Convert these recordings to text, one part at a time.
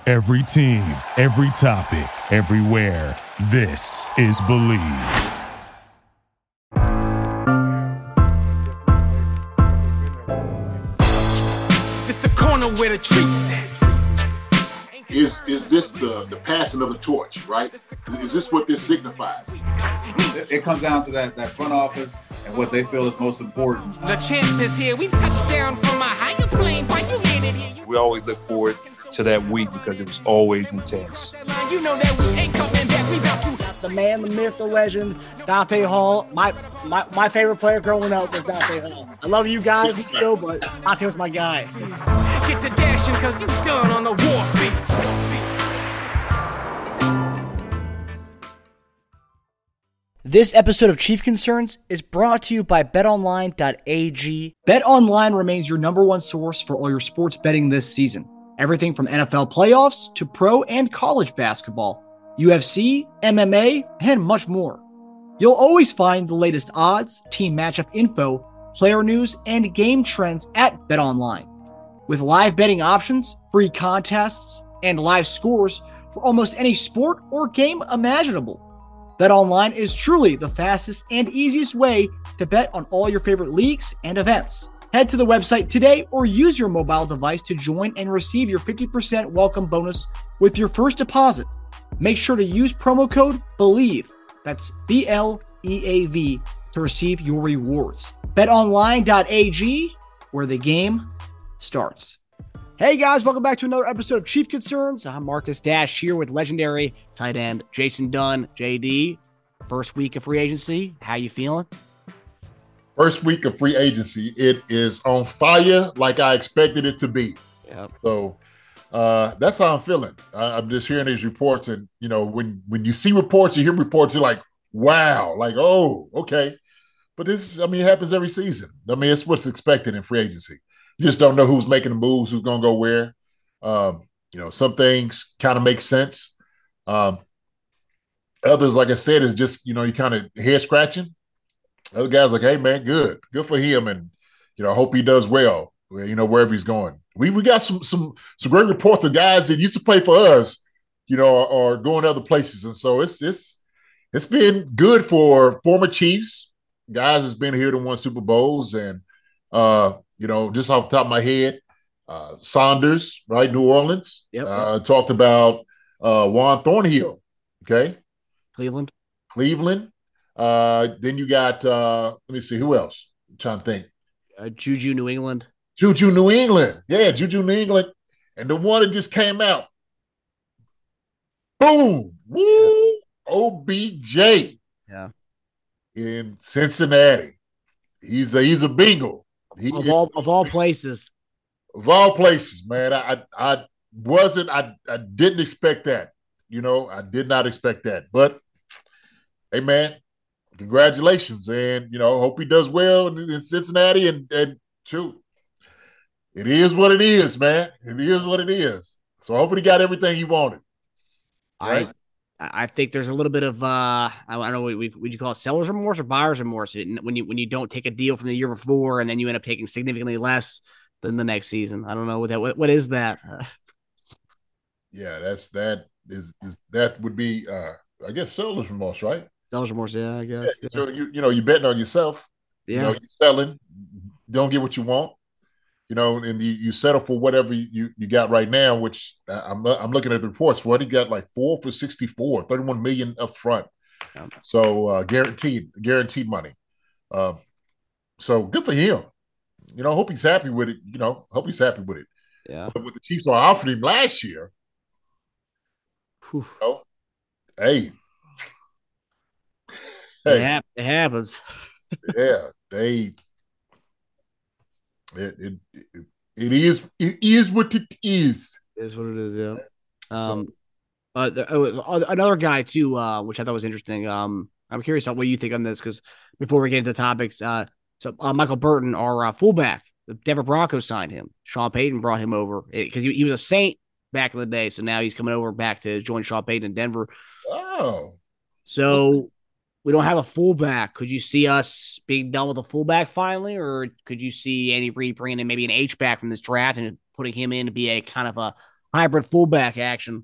Every team, every topic, everywhere. This is Believe. It's the corner where the treats Is this the passing of the torch, right? Is this what this signifies? It comes down to that front office and what they feel is most important. The champ is here. We've touched down from a higher plane. Why you landed here? We always look forward to that week because it was always intense. You know that we ain't coming back. We about to. The man, the myth, the legend, Dante Hall. My favorite player growing up was Dante Hall. I love you guys in the show, but Dante was my guy. Get to dashing because you done on the warfare. This episode of Chief Concerns is brought to you by BetOnline.ag. BetOnline remains your number one source for all your sports betting this season. Everything from NFL playoffs to pro and college basketball, UFC, MMA, and much more. You'll always find the latest odds, team matchup info, player news, and game trends at BetOnline. With live betting options, free contests, and live scores for almost any sport or game imaginable. BetOnline is truly the fastest and easiest way to bet on all your favorite leagues and events. Head to the website today or use your mobile device to join and receive your 50% welcome bonus with your first deposit. Make sure to use promo code BELIEVE, that's BLEAV, to receive your rewards. BetOnline.ag, where the game starts. Hey guys, welcome back to another episode of Chief Concerns. I'm Marcus Dash here with legendary tight end Jason Dunn. JD, first week of free agency. How you feeling? First week of free agency, it is on fire like I expected it to be. Yep. So that's how I'm feeling. I'm just hearing these reports, and you know, when you see reports, you hear reports, you're like, wow, like, oh, okay. But this, I mean, it happens every season. I mean, it's what's expected in free agency. You just don't know who's making the moves, who's going to go where. You know, some things kind of make sense. Others, like I said, is just, you know, you kind of head scratching. Other guys like, hey, man, good for him. And, you know, I hope he does well, you know, wherever he's going. We got some great reports of guys that used to play for us, you know, are going other places. And so it's been good for former Chiefs, guys that's been here to win Super Bowls. And, you know, just off the top of my head, Saunders, right, New Orleans. Yep. Talked about Juan Thornhill, okay? Cleveland. Then you got, let me see, who else? I'm trying to think. Juju, New England. Juju, New England. Yeah, Juju, New England. And the one that just came out. Boom. Woo. OBJ. Yeah. In Cincinnati. He's a bingo. Of all places. Of all places, man. I didn't expect that. You know, I did not expect that. But hey, man, congratulations. And, you know, hope he does well in Cincinnati. And shoot, it is what it is, man. It is what it is. So hopefully he got everything he wanted. Right? I think there's a little bit of I don't know, would you call it seller's remorse or buyer's remorse when you don't take a deal from the year before and then you end up taking significantly less than the next season. I don't know what is that. Yeah, that would be I guess seller's remorse, right? Seller's remorse, yeah, I guess. Yeah. So you know, you're betting on yourself. Yeah. You know, you're selling, don't get what you want. You know, and you settle for whatever you got right now, which I'm looking at the reports for it. He got like 4 for 64, 31 million up front. So guaranteed money. So good for him. You know, hope he's happy with it. You know, hope he's happy with it. Yeah. But what the Chiefs offered him last year, you know, hey. It happens. Yeah, It is what it is. It is what it is, yeah. Another guy too, which I thought was interesting. I'm curious on what you think on this because before we get into topics, Michael Burton, our fullback, the Denver Broncos signed him. Sean Payton brought him over because he was a Saint back in the day, so now he's coming over back to join Sean Payton in Denver. Oh, so we don't have a fullback. Could you see us being done with a fullback finally, or could you see Andy Reid bringing in maybe an H-back from this draft and putting him in to be a kind of hybrid fullback action?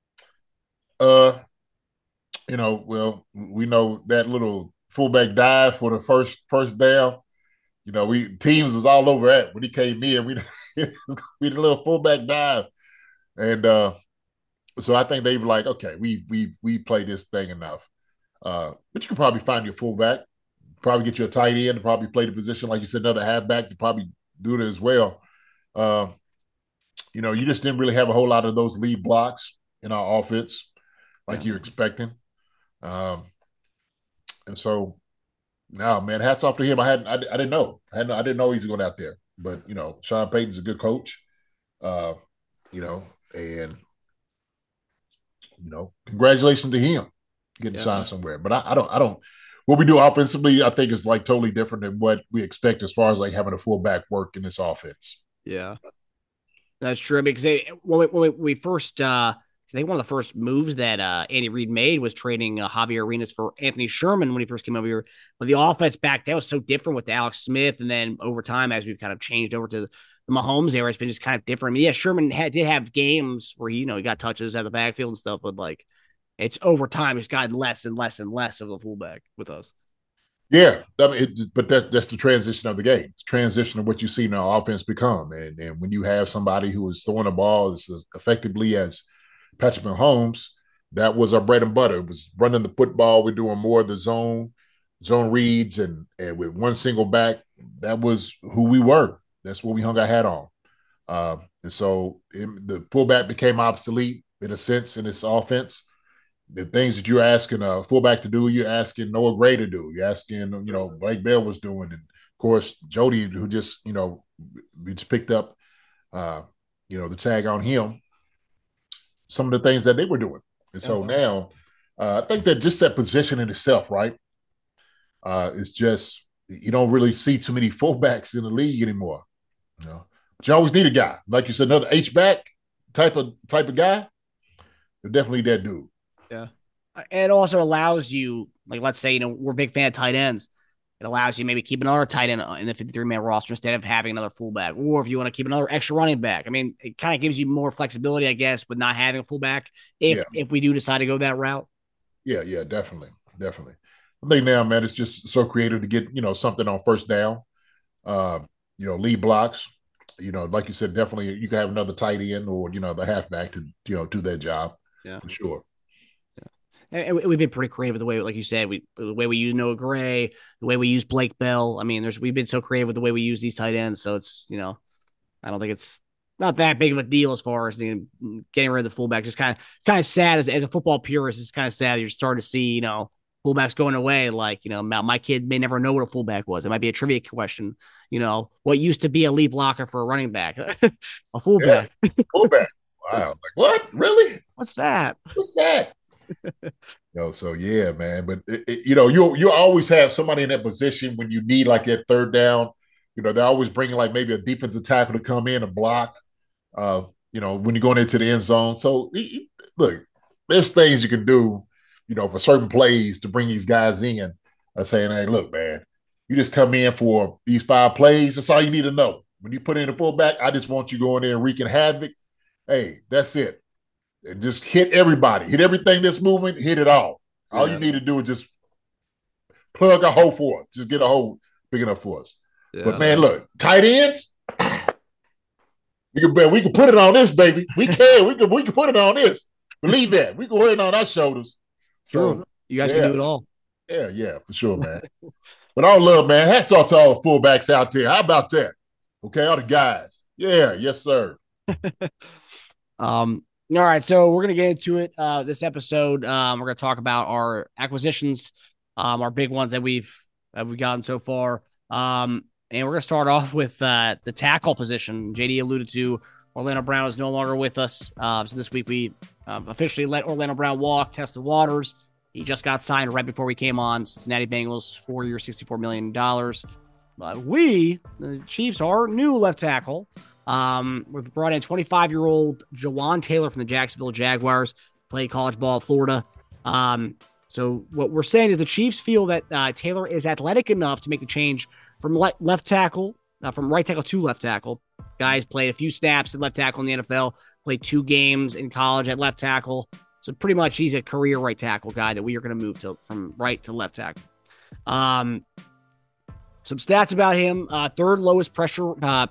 Well, we know that little fullback dive for the first down. We teams was all over that when he came in. We did a little fullback dive, and so I think they were like, okay, we played this thing enough. But you can probably find your fullback, probably get you a tight end, probably play the position like you said, another halfback. You probably do it as well. You just didn't really have a whole lot of those lead blocks in our offense like you're expecting. And so, no, man, hats off to him. I didn't know. I didn't know he's going out there. But, Sean Payton's a good coach. And, congratulations to him getting signed somewhere. But I don't. What we do offensively, I think, is like totally different than what we expect as far as like having a fullback work in this offense. Yeah, that's true. Because when we first, I think one of the first moves that Andy Reid made was trading Javier Arenas for Anthony Sherman when he first came over here. But the offense back then was so different with Alex Smith, and then over time, as we've kind of changed over to the Mahomes era, it's been just kind of different. I mean, yeah, Sherman did have games where he got touches at the backfield and stuff, but like it's over time, it's gotten less and less and less of a fullback with us. Yeah, but that's the transition of the game. It's transition of what you see now offense become, and when you have somebody who is throwing the ball as effectively as Patrick Mahomes, that was our bread and butter. It was running the football. We're doing more of the zone reads, and with one single back, that was who we were. That's what we hung our hat on. And so the fullback became obsolete in a sense in this offense. The things that you're asking a fullback to do, you're asking Noah Gray to do. You're asking, Blake Bell was doing. And, of course, Jody, who just, we just picked up, the tag on him, some of the things that they were doing. And so now I think that just that position in itself, right, is just you don't really see too many fullbacks in the league anymore. But you always need a guy. Like you said, another H-back type of guy. You're definitely that dude. Yeah. It also allows you, like, let's say, we're a big fan of tight ends. It allows you maybe keep another tight end in the 53-man roster instead of having another fullback. Or if you want to keep another extra running back. I mean, it kind of gives you more flexibility, I guess, with not having a fullback if we do decide to go that route. Yeah, definitely. I think now, man, it's just so creative to get, something on first down, lead blocks. Like you said, definitely you can have another tight end or, the halfback to, do that job for sure. And we've been pretty creative with the way, like you said, the way we use Noah Gray, the way we use Blake Bell. I mean, we've been so creative with the way we use these tight ends. So it's, I don't think it's not that big of a deal as far as getting rid of the fullback. Just kind of sad as a football purist. It's kind of sad you're starting to see, fullbacks going away. Like, my kid may never know what a fullback was. It might be a trivia question. What used to be a lead blocker for a running back? A fullback. Yeah, fullback. Wow. Like, what? Really? What's that? So yeah, man. But you always have somebody in that position when you need like that third down. They're always bringing like maybe a defensive tackle to come in and block. When you're going into the end zone. So look, there's things you can do, for certain plays to bring these guys in. Saying, hey, look, man, you just come in for these 5 plays. That's all you need to know. When you put in a fullback, I just want you going in and wreaking havoc. Hey, that's it. And just hit everybody. Hit everything that's moving. Hit it all. All you need to do is just plug a hole for us. Just get a hole big enough for us. Yeah. But, man, look, tight ends, we can put it on this, baby. We can. We can put it on this. Believe that. We can wear it on our shoulders. Sure. So, you guys can do it all. Yeah, for sure, man. But all love, man. Hats off to all the fullbacks out there. How about that? Okay, all the guys. Yeah, yes, sir. All right, so we're going to get into it this episode. We're going to talk about our acquisitions, our big ones that we've gotten so far. And we're going to start off with the tackle position. JD alluded to Orlando Brown is no longer with us. So this week we officially let Orlando Brown walk, test the waters. He just got signed right before we came on. Cincinnati Bengals, 4-year, $64 million. We, the Chiefs, are new left tackle. We've brought in 25-year-old Jawan Taylor from the Jacksonville Jaguars, played college ball at Florida. So what we're saying is the Chiefs feel that Taylor is athletic enough to make the change from left tackle, from right tackle to left tackle. Guys played a few snaps at left tackle in the NFL, played 2 games in college at left tackle. So pretty much he's a career right tackle guy that we are going to move to from right to left tackle. Some stats about him: third lowest pressure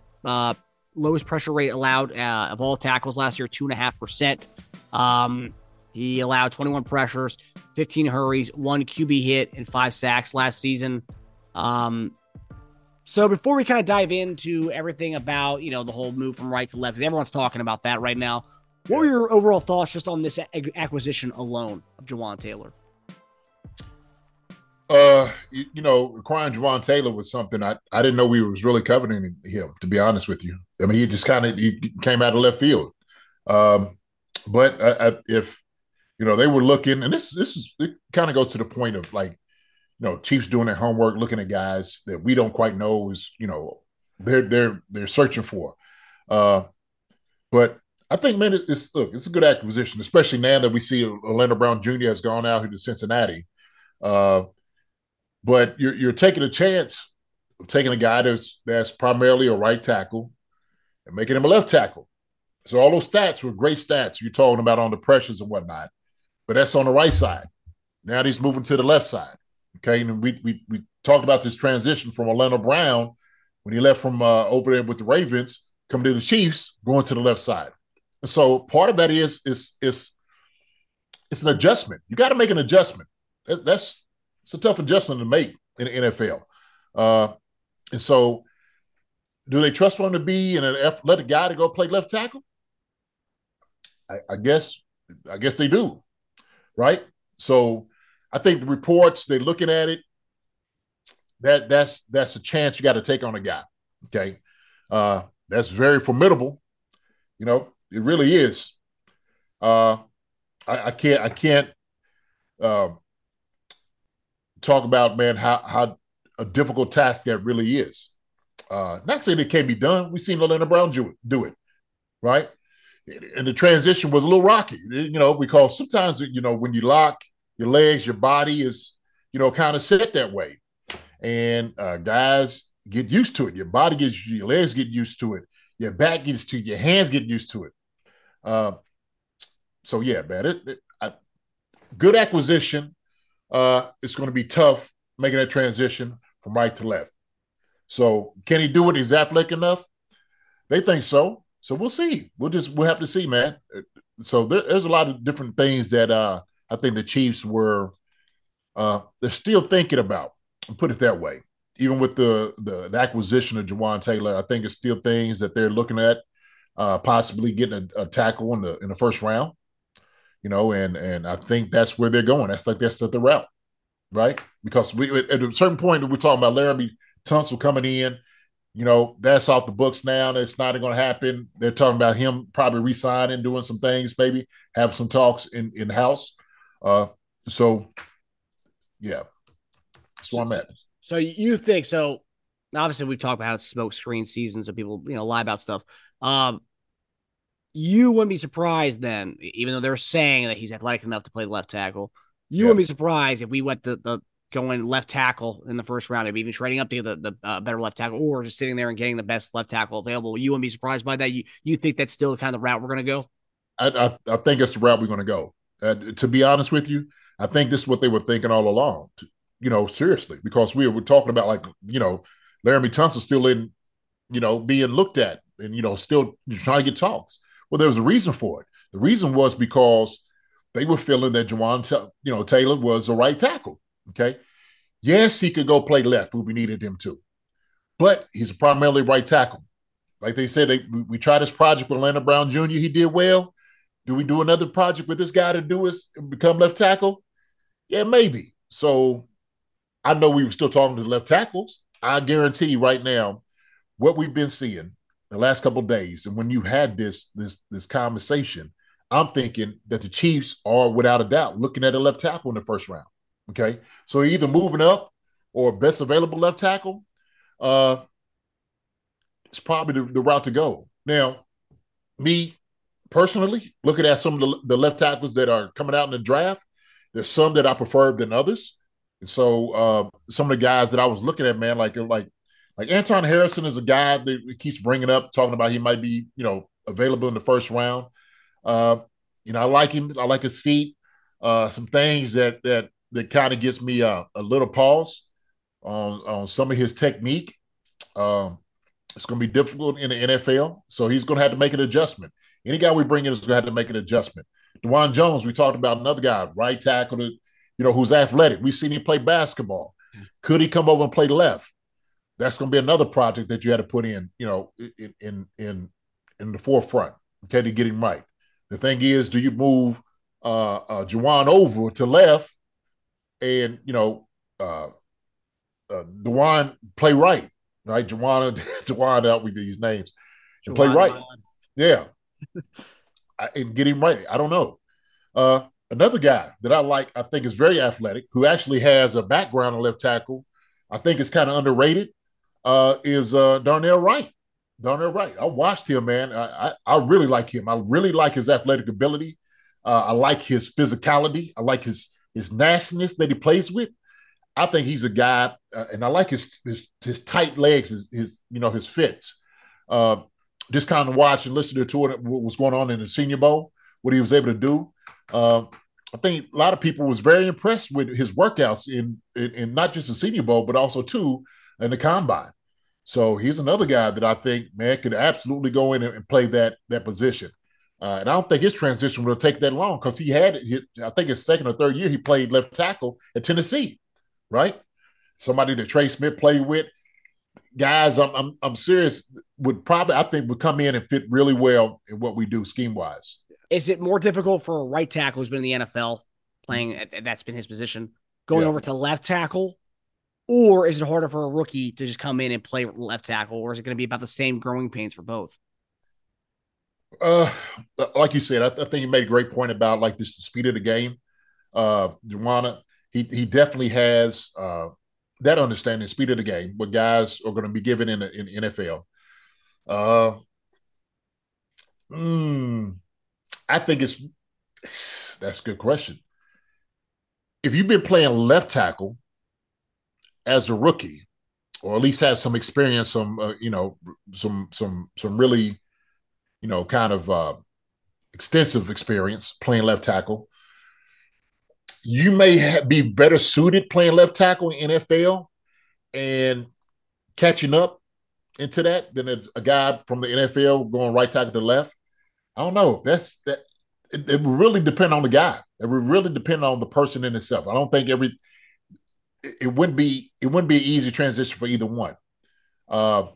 rate allowed of all tackles last year, 2.5%. He allowed 21 pressures, 15 hurries, 1 QB hit, and 5 sacks last season. So before we kind of dive into everything about, the whole move from right to left, because everyone's talking about that right now, what were your overall thoughts just on this acquisition alone of Jawaan Taylor? Acquiring Jawaan Taylor was something I didn't know we was really coveting him, to be honest with you. I mean, he just he came out of left field. But if they were looking, and it kind of goes to the point of Chiefs doing their homework, looking at guys that we don't quite know is they're searching for. But I think, man, it's a good acquisition, especially now that we see Orlando Brown Jr. has gone out here to Cincinnati. But you're taking a chance of taking a guy that's primarily a right tackle and making him a left tackle. So all those stats were great stats you're talking about on the pressures and whatnot, but that's on the right side. Now he's moving to the left side. Okay, and we talked about this transition from Orlando Brown when he left from over there with the Ravens, coming to the Chiefs, going to the left side. And so part of that is it's an adjustment. You got to make an adjustment. It's a tough adjustment to make in the NFL. And so, do they trust him to be let a guy to go play left tackle? I guess they do, right? So, I think the reports, they're looking at it. That's a chance you got to take on a guy. Okay, that's very formidable. It really is. I can't talk about, man, how a difficult task that really is. Not saying it can't be done. We've seen Orlando Brown do it, right? And the transition was a little rocky, because sometimes, when you lock your legs, your body is, kind of set that way. And guys get used to it. Your body gets, your legs get used to it. Your back gets to it. Your hands get used to it. So, yeah, man, good acquisition. It's going to be tough making that transition from right to left. So can he do it? Is athletic enough? They think so. So we'll see. We'll have to see, man. So there's a lot of different things that I think the Chiefs they're still thinking about. I'll put it that way. Even with the acquisition of Jawaan Taylor, I think it's still things that they're looking at, possibly getting a tackle in the first round. And I think that's where they're going. That's the route, right? Because at a certain point, we're talking about Laremy Tunsil coming in. That's off the books now. That's not going to happen. They're talking about him probably re-signing, doing some things, maybe have some talks in house. So, yeah, that's where I'm at. So you think so? Obviously, we've talked about how it's smoke screen season, so people lie about stuff. You wouldn't be surprised then, even though they're saying that he's athletic enough to play left tackle. You wouldn't be surprised if we went the going left tackle in the first round, maybe even trading up to get the better left tackle, or just sitting there and getting the best left tackle available. You wouldn't be surprised by that. You think that's still the kind of route we're going to go? I think it's the route we're going to go. To be honest with you, I think this is what they were thinking all along. Seriously, because we were talking about Laremy Tunsil still in, being looked at and still trying to get talks. Well, there was a reason for it. The reason was because they were feeling that Jawaan Taylor was a right tackle. Okay. Yes, he could go play left when we needed him to, but he's primarily right tackle. Like they said, we tried this project with Orlando Brown Jr. He did well. Do we do another project with this guy to become left tackle? Yeah, maybe. So I know we were still talking to the left tackles. I guarantee you right now, what we've been seeing the last couple of days, and when you had this conversation, I'm thinking that the Chiefs are, without a doubt, looking at a left tackle in the first round. Okay, so either moving up or best available left tackle, it's probably the route to go. Now, me personally, looking at some of the left tackles that are coming out in the draft, there's some that I prefer than others. And so some of the guys that I was looking at, man, like Anton Harrison is a guy that keeps bringing up, talking about he might be, available in the first round. Uh, I like him. I like his feet. Some things that kind of gives me a little pause on some of his technique. It's going to be difficult in the NFL, so he's going to have to make an adjustment. Any guy we bring in is going to have to make an adjustment. DeJuan Jones, we talked about another guy, right tackle, who's athletic. We've seen him play basketball. Could he come over and play left? That's going to be another project that you had to put in the forefront, okay, to get him right. The thing is, do you move Juwan over to left and, DeJuan play right? Right, Juwan out with these names and play right. Yeah, and get him right. I don't know. Another guy that I like, I think is very athletic, who actually has a background in left tackle, I think is kind of underrated, is Darnell Wright. Darnell Wright. I watched him, man. I really like him. I really like his athletic ability. I like his physicality. I like his nastiness that he plays with. I think he's a guy, and I like his tight legs, his fits. Just kind of watch and listen to what was going on in the Senior Bowl, what he was able to do. I think a lot of people was very impressed with his workouts in not just the Senior Bowl, but also too in the Combine. So he's another guy that I think, man, could absolutely go in and play that position. And I don't think his transition will take that long because I think his second or third year he played left tackle at Tennessee. Right? Somebody that Trey Smith played with. Guys, I'm serious, would come in and fit really well in what we do scheme-wise. Is it more difficult for a right tackle who's been in the NFL playing, that's been his position, going over to left tackle? Or is it harder for a rookie to just come in and play left tackle? Or is it going to be about the same growing pains for both? Like you said, I think you made a great point about like the speed of the game. Juwan, He definitely has that understanding, speed of the game, what guys are going to be given in the NFL. I think that's a good question. If you've been playing left tackle as a rookie, or at least have some experience, some really, kind of extensive experience playing left tackle, you may be better suited playing left tackle in NFL and catching up into that than it's a guy from the NFL going right tackle to left. I don't know. It will really depend on the guy. It will really depend on the person in itself. I don't think it wouldn't be an easy transition for either one. I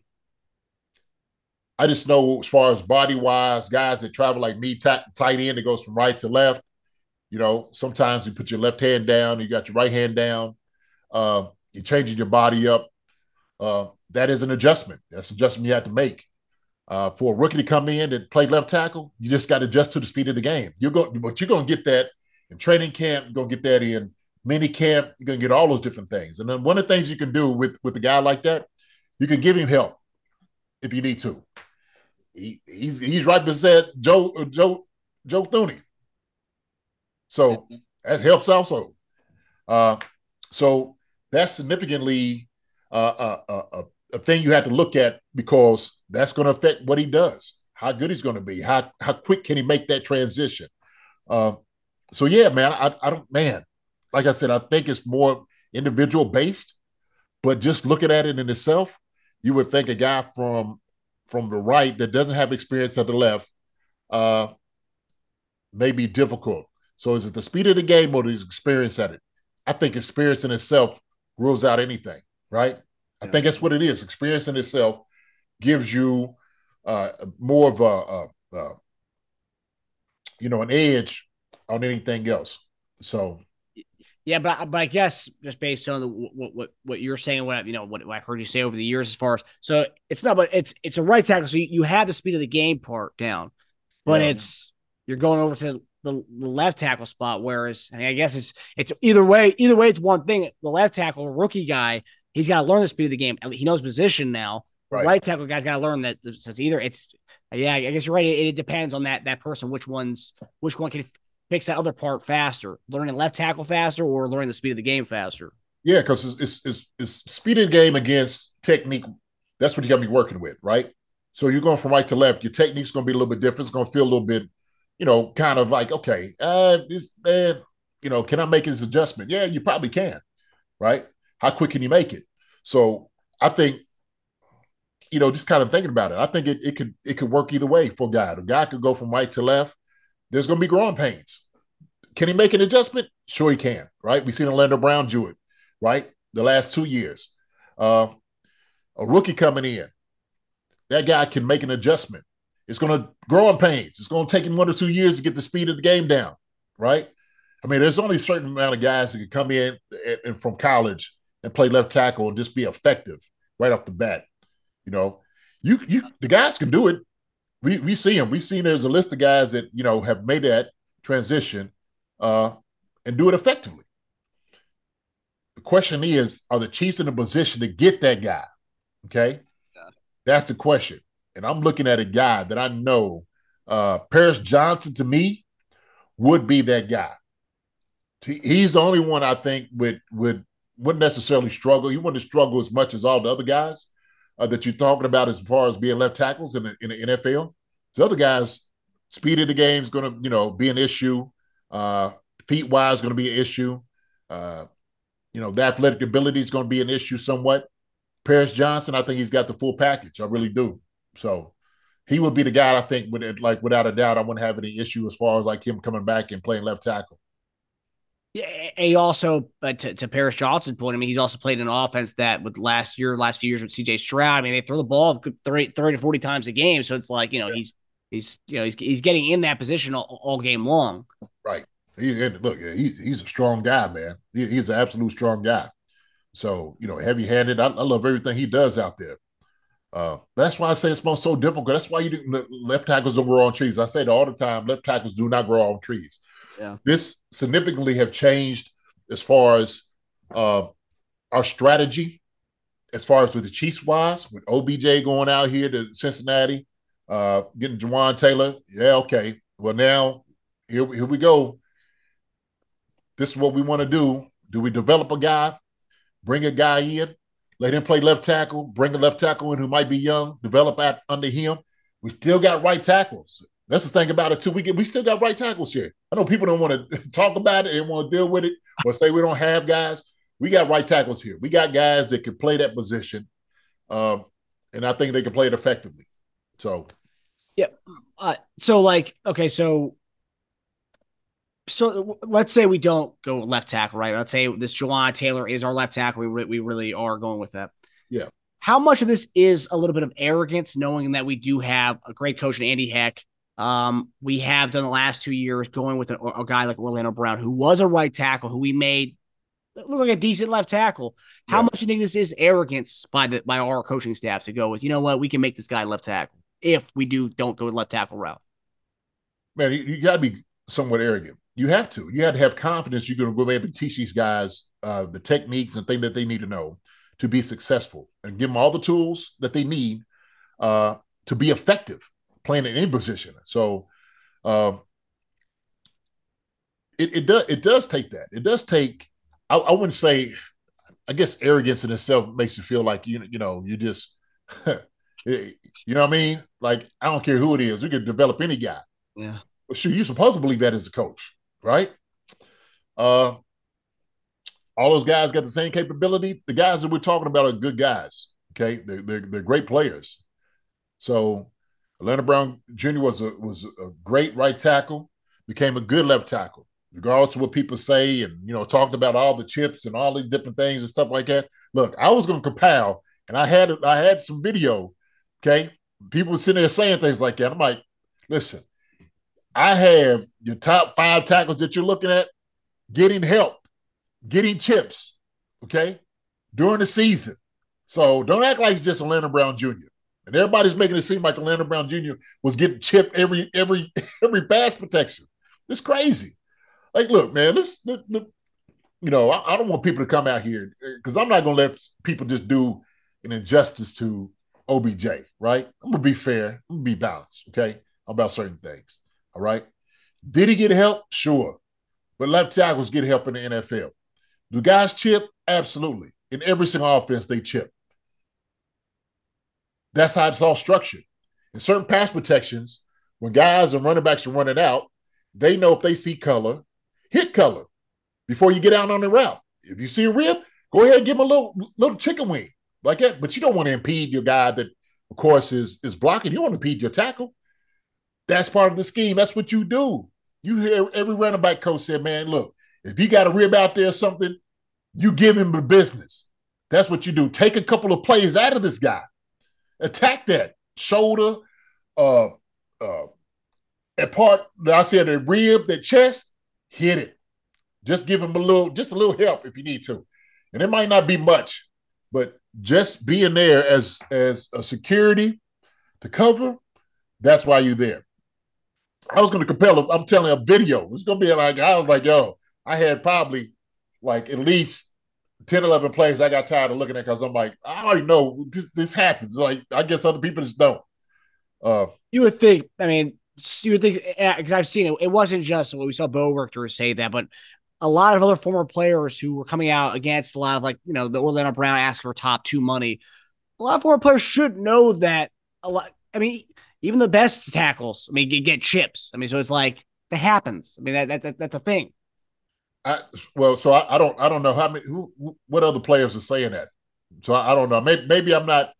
just know as far as body wise, guys that travel like me, tight end that goes from right to left. Sometimes you put your left hand down, you got your right hand down, you're changing your body up. That is an adjustment. That's an adjustment you have to make. For a rookie to come in and play left tackle, you just got to adjust to the speed of the game. But you're going to get that in training camp. You're going to get that in mini camp. You're going to get all those different things. And then one of the things you can do with a guy like that, you can give him help if you need to. He's right beside Joe Thuney. So that helps also. So that's significantly a thing you have to look at because that's going to affect what he does, how good he's going to be, how quick can he make that transition. So yeah, man, I don't, man, like I said, I think it's more individual based, but just looking at it in itself, you would think a guy from the right that doesn't have experience at the left may be difficult. So is it the speed of the game or the experience at it? I think experience in itself rules out anything, right? I think that's what it is. Experience in itself gives you more of an edge on anything else. So, yeah, but I guess just based on what you're saying, what I've heard you say over the years, as far as so it's not, but it's a right tackle. So you have the speed of the game part down, but you're going over to the left tackle spot. Whereas I guess it's either way. Either way, it's one thing. The left tackle, a rookie guy, he's got to learn the speed of the game. He knows position now. Right tackle guy's got to learn that. So I guess you're right. It depends on that person. Which one can fix that other part faster? Learning left tackle faster or learning the speed of the game faster? Yeah, because it's speed of the game against technique. That's what you got to be working with, right? So you're going from right to left. Your technique's going to be a little bit different. It's going to feel a little bit kind of like, okay, this man, can I make this adjustment? Yeah, you probably can, right? How quick can you make it? So I think, just kind of thinking about it, I think it could work either way for a guy. The guy could go from right to left. There's going to be growing pains. Can he make an adjustment? Sure he can, right? We've seen Orlando Brown do it, right? The last 2 years. A rookie coming in, that guy can make an adjustment. It's going to grow in pains. It's going to take him 1 or 2 years to get the speed of the game down, right? I mean, there's only a certain amount of guys who can come in and from college and play left tackle and just be effective right off the bat. The guys can do it. We see them. We've seen there's a list of guys that have made that transition and do it effectively. The question is, are the Chiefs in a position to get that guy? Okay, that's the question. And I'm looking at a guy that I know, Paris Johnson, to me, would be that guy. He's the only one I think wouldn't necessarily struggle. He wouldn't struggle as much as all the other guys that you're talking about as far as being left tackles in the NFL. The other guys, speed of the game is going to be an issue. Feet wise going to be an issue. The athletic ability is going to be an issue somewhat. Paris Johnson, I think he's got the full package. I really do. So he would be the guy I think without a doubt I wouldn't have any issue as far as like him coming back and playing left tackle. Yeah, he also, to Paris Johnson's point, I mean, he's also played an offense that with last few years with CJ Stroud, I mean, they throw the ball 30 to 40 times a game. So it's like, he's getting in that position all game long. Right. He's a strong guy, man. He's an absolute strong guy. So, heavy-handed. I love everything he does out there. That's why I say it's so difficult. That's why left tackles don't grow on trees. I say it all the time. Left tackles do not grow on trees. Yeah. This significantly have changed as far as our strategy, as far as with the Chiefs wise, with OBJ going out here to Cincinnati, getting Jawan Taylor. Yeah, okay. Well, now here we go. This is what we want to do. Do we develop a guy, bring a guy in, let him play left tackle, bring a left tackle in who might be young, develop under him? We still got right tackles. That's the thing about it, too. We still got right tackles here. I know people don't want to talk about it and want to deal with it or say we don't have guys. We got right tackles here. We got guys that can play that position, and I think they can play it effectively. So, yeah. So let's say we don't go left tackle, right? Let's say this Jawan Taylor is our left tackle. We really are going with that. Yeah. How much of this is a little bit of arrogance, knowing that we do have a great coach in Andy Heck? We have done the last 2 years going with a guy like Orlando Brown, who was a right tackle, who we made look like a decent left tackle. How much do you think this is arrogance by our coaching staff to go with, we can make this guy left tackle if we don't go with left tackle route? Man, you got to be somewhat arrogant. You have to. You have to have confidence you're going to be able to teach these guys the techniques and things that they need to know to be successful and give them all the tools that they need to be effective playing in any position. So it does take that. It does take, I wouldn't say, I guess arrogance in itself makes you feel like, you just, you know what I mean? Like, I don't care who it is. We could develop any guy. Yeah. But shoot, you're supposed to believe that as a coach, right? All those guys got the same capability. The guys that we're talking about are good guys. Okay, they're great players. So Orlando Brown Jr. was a great right tackle, became a good left tackle, regardless of what people say, and talked about all the chips and all these different things and stuff like that. Look, I was going to compile, and I had some video. Okay, people were sitting there saying things like that. I'm like, listen, I have your top 5 tackles that you're looking at getting help, getting chips, okay, during the season. So don't act like it's just Orlando Brown Jr. And everybody's making it seem like Orlando Brown Jr. was getting chipped every pass protection. It's crazy. Like, look, man, I don't want people to come out here because I'm not going to let people just do an injustice to OBJ, right? I'm going to be fair. I'm going to be balanced, okay, about certain things, all right? Did he get help? Sure. But left tackles get help in the NFL. Do guys chip? Absolutely. In every single offense, they chip. That's how it's all structured. In certain pass protections, when guys and running backs are running out, they know if they see color, hit color before you get out on the route. If you see a rib, go ahead and give him a little chicken wing like that. But you don't want to impede your guy that, of course, is blocking. You don't want to impede your tackle. That's part of the scheme. That's what you do. You hear every running back coach say, man, look, if you got a rib out there or something, you give him the business. That's what you do. Take a couple of plays out of this guy. Attack that shoulder, that part that I said, the rib, that chest, hit it. Just give him a little help if you need to. And it might not be much, but just being there as a security to cover, that's why you're there. I was going to compel, I'm telling a video. It's going to be like, I was like, yo, I had probably like at least 10, 11 plays I got tired of looking at because I'm like, I already know this happens. Like, I guess other people just don't. You would think, because I've seen it, it wasn't just what we saw Bo Richter say that, but a lot of other former players who were coming out against a lot of the Orlando Brown asking for top 2 money. A lot of former players should know that even the best tackles, get chips. So it's like that happens. That's a thing. I don't know how many what other players are saying that. So I don't know. Maybe I'm not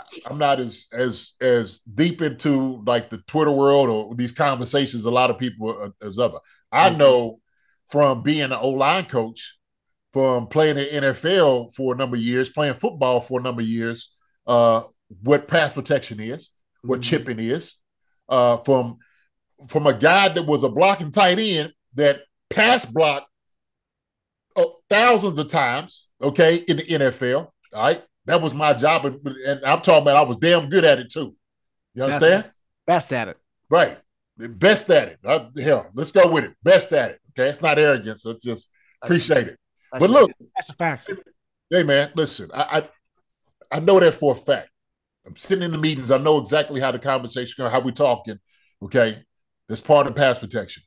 as deep into like the Twitter world or these conversations a lot of people as other. I know from being an O-line coach, from playing in NFL for a number of years, playing football for a number of years, what pass protection is, what chipping is, from a guy that was a blocking tight end that pass blocked thousands of times, okay, in the NFL, all right? That was my job, and I'm talking about I was damn good at it too. You understand? Best at it. Right. Best at it. Hell, let's go with it. Best at it, okay? It's not arrogance. It's just appreciate it. But look. That's a fact. Hey, man, listen, I know that for a fact. I'm sitting in the meetings. I know exactly how the conversation goes, how we talking, okay? That's part of pass protection.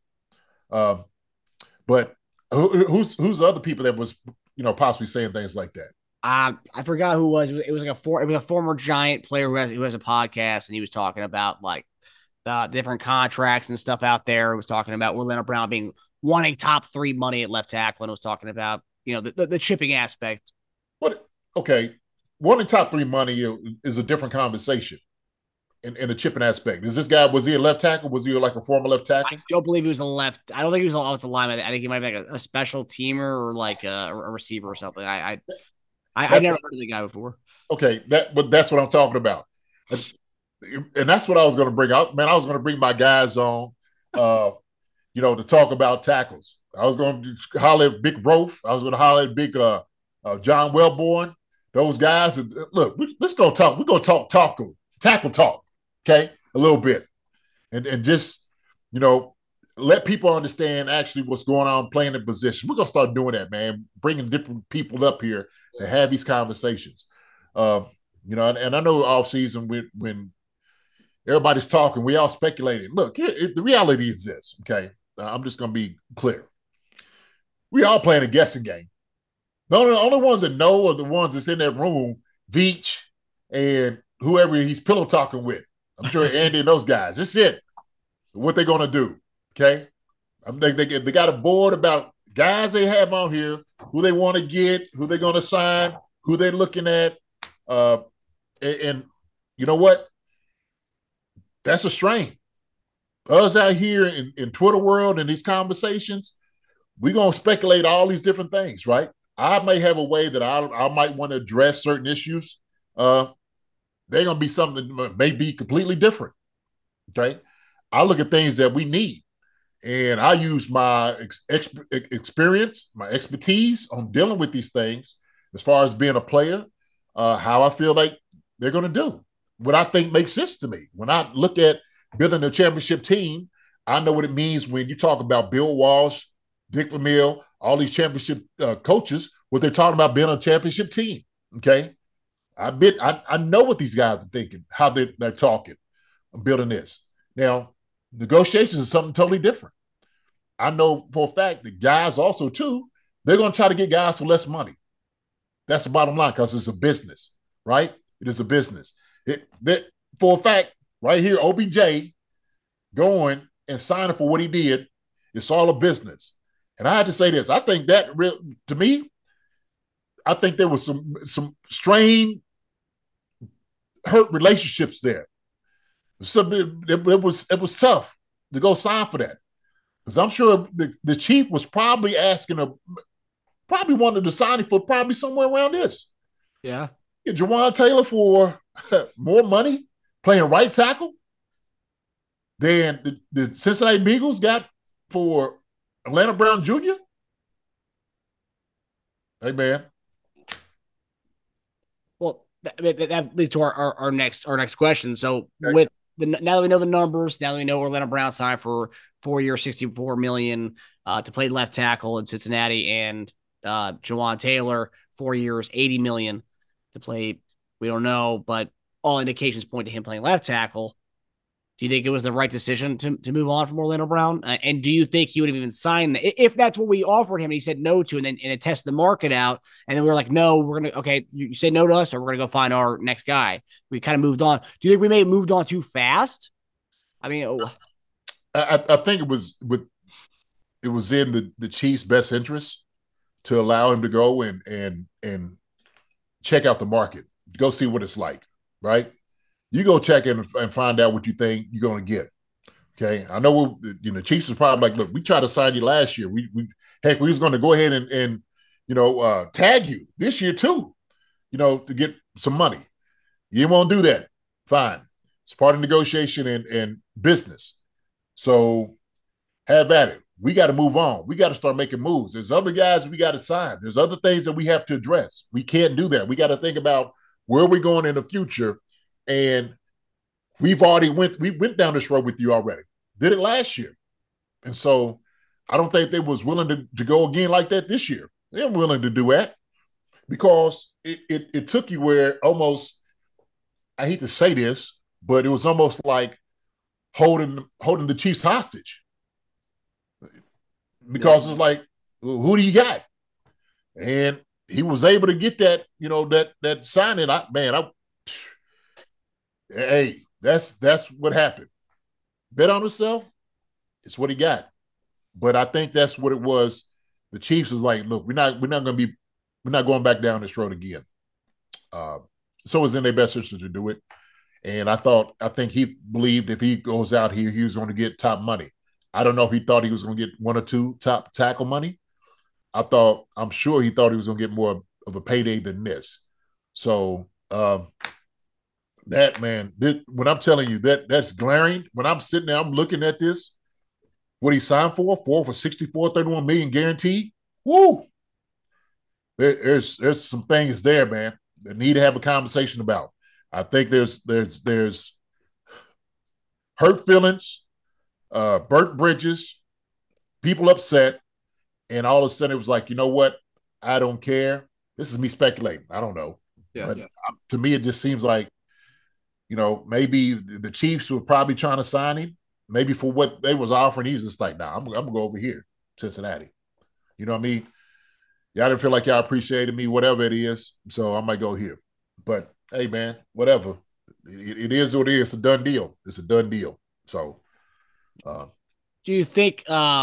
But who's the other people that was, possibly saying things like that? I forgot who it was. It was a former Giant player who has a podcast, and he was talking about like the different contracts and stuff out there. He was talking about Orlando Brown wanting top 3 money at left tackle, and was talking about the chipping aspect. Okay, wanting top 3 money is a different conversation in the chipping aspect. Was he a left tackle? Was he like a former left tackle? I don't believe he was a left. I don't think he was a offensive lineman. I think he might be like a special teamer or like a receiver or something. I never heard of the guy before. Okay, but that's what I'm talking about. And that's what I was going to bring out. Man, I was going to bring my guys on, to talk about tackles. I was going to holler at Big Rofe. I was going to holler at Big John Wellborn. Those guys. And look, let's go talk. We're going to talk, tackle talk, okay, a little bit. And just, let people understand actually what's going on playing the position. We're going to start doing that, man, bringing different people up here to have these conversations. And I know off season when everybody's talking, we all speculating. Look, the reality is this, okay? I'm just going to be clear. We all playing a guessing game. The only ones that know are the ones that's in that room, Veach and whoever he's pillow talking with. I'm sure Andy and those guys. That's it. What they're going to do, okay? They got a board about guys they have on here, who they want to get, who they're going to sign, who they're looking at. And you know what? That's a strain. Us out here in Twitter world and these conversations, we're going to speculate all these different things, right? I may have a way that I might want to address certain issues. They're going to be something that may be completely different, okay? I look at things that we need, and I use my experience, my expertise on dealing with these things as far as being a player, how I feel like they're going to do, what I think makes sense to me. When I look at building a championship team, I know what it means when you talk about Bill Walsh, Dick Vermeil, all these championship coaches, what they're talking about being a championship team, okay? I know what these guys are thinking, how they're talking, building this. Now, negotiations is something totally different. I know for a fact that guys also, too, they're going to try to get guys for less money. That's the bottom line because it's a business, right? It is a business. For a fact, right here, OBJ, going and signing for what he did. It's all a business. And I had to say this. I think that, to me, I think there was some strained, hurt relationships there. So it was tough to go sign for that. Because I'm sure the chief was probably probably wanted to sign him for probably somewhere around this. Yeah. Get Jawaan Taylor for more money playing right tackle than the Cincinnati Bengals got for Atlanta Brown Jr. Hey, man. Well, that leads to our next question. So with now that we know the numbers, now that we know Orlando Brown signed for 4 years, $64 million to play left tackle in Cincinnati, and Jawaan Taylor 4 years, $80 million to play. We don't know, but all indications point to him playing left tackle. Do you think it was the right decision to move on from Orlando Brown? And do you think he would have even signed if that's what we offered him and he said no to, and it tested the market out, and then we were like, no, we're going to, okay, you say no to us, or we're going to go find our next guy. We kind of moved on. Do you think we may have moved on too fast? I mean, I think it was in the Chiefs' best interest to allow him to go and check out the market, go see what it's like, right? You go check in and find out what you think you're going to get. Okay, I know Chiefs was probably like, look, we tried to sign you last year. We was going to go ahead and tag you this year too, to get some money. You won't do that. Fine, it's part of negotiation and business. So have at it. We got to move on. We got to start making moves. There's other guys we got to sign. There's other things that we have to address. We can't do that. We got to think about where we're going in the future. And we went down this road with you already. Did it last year. And so I don't think they was willing to go again like that this year. They're willing to do that because it took you where almost, I hate to say this, but it was almost like holding the Chiefs hostage. Because it's like, well, who do you got? And he was able to get that, that signing. Hey, that's what happened. Bet on himself, it's what he got. But I think that's what it was. The Chiefs was like, look, we're not going back down this road again. So it was in their best interest to do it. And I think he believed if he goes out here, he was going to get top money. I don't know if he thought he was going to get one or two top tackle money. I'm sure he thought he was going to get more of a payday than this. So that, man, when I'm telling you that's glaring, when I'm sitting there, I'm looking at this, what he signed for 64, 31 million guaranteed. Woo! There's some things there, man, that need to have a conversation about. I think there's hurt feelings, burnt bridges, people upset, and all of a sudden it was like, you know what? I don't care. This is me speculating. I don't know. But to me, it just seems like, maybe the Chiefs were probably trying to sign him. Maybe for what they was offering, he's just like, nah, I'm going to go over here, Cincinnati. You know what I mean? Y'all didn't feel like y'all appreciated me, whatever it is, so I might go here. But, hey, man, whatever. It is what it is. It's a done deal. It's a done deal. So. Do you think,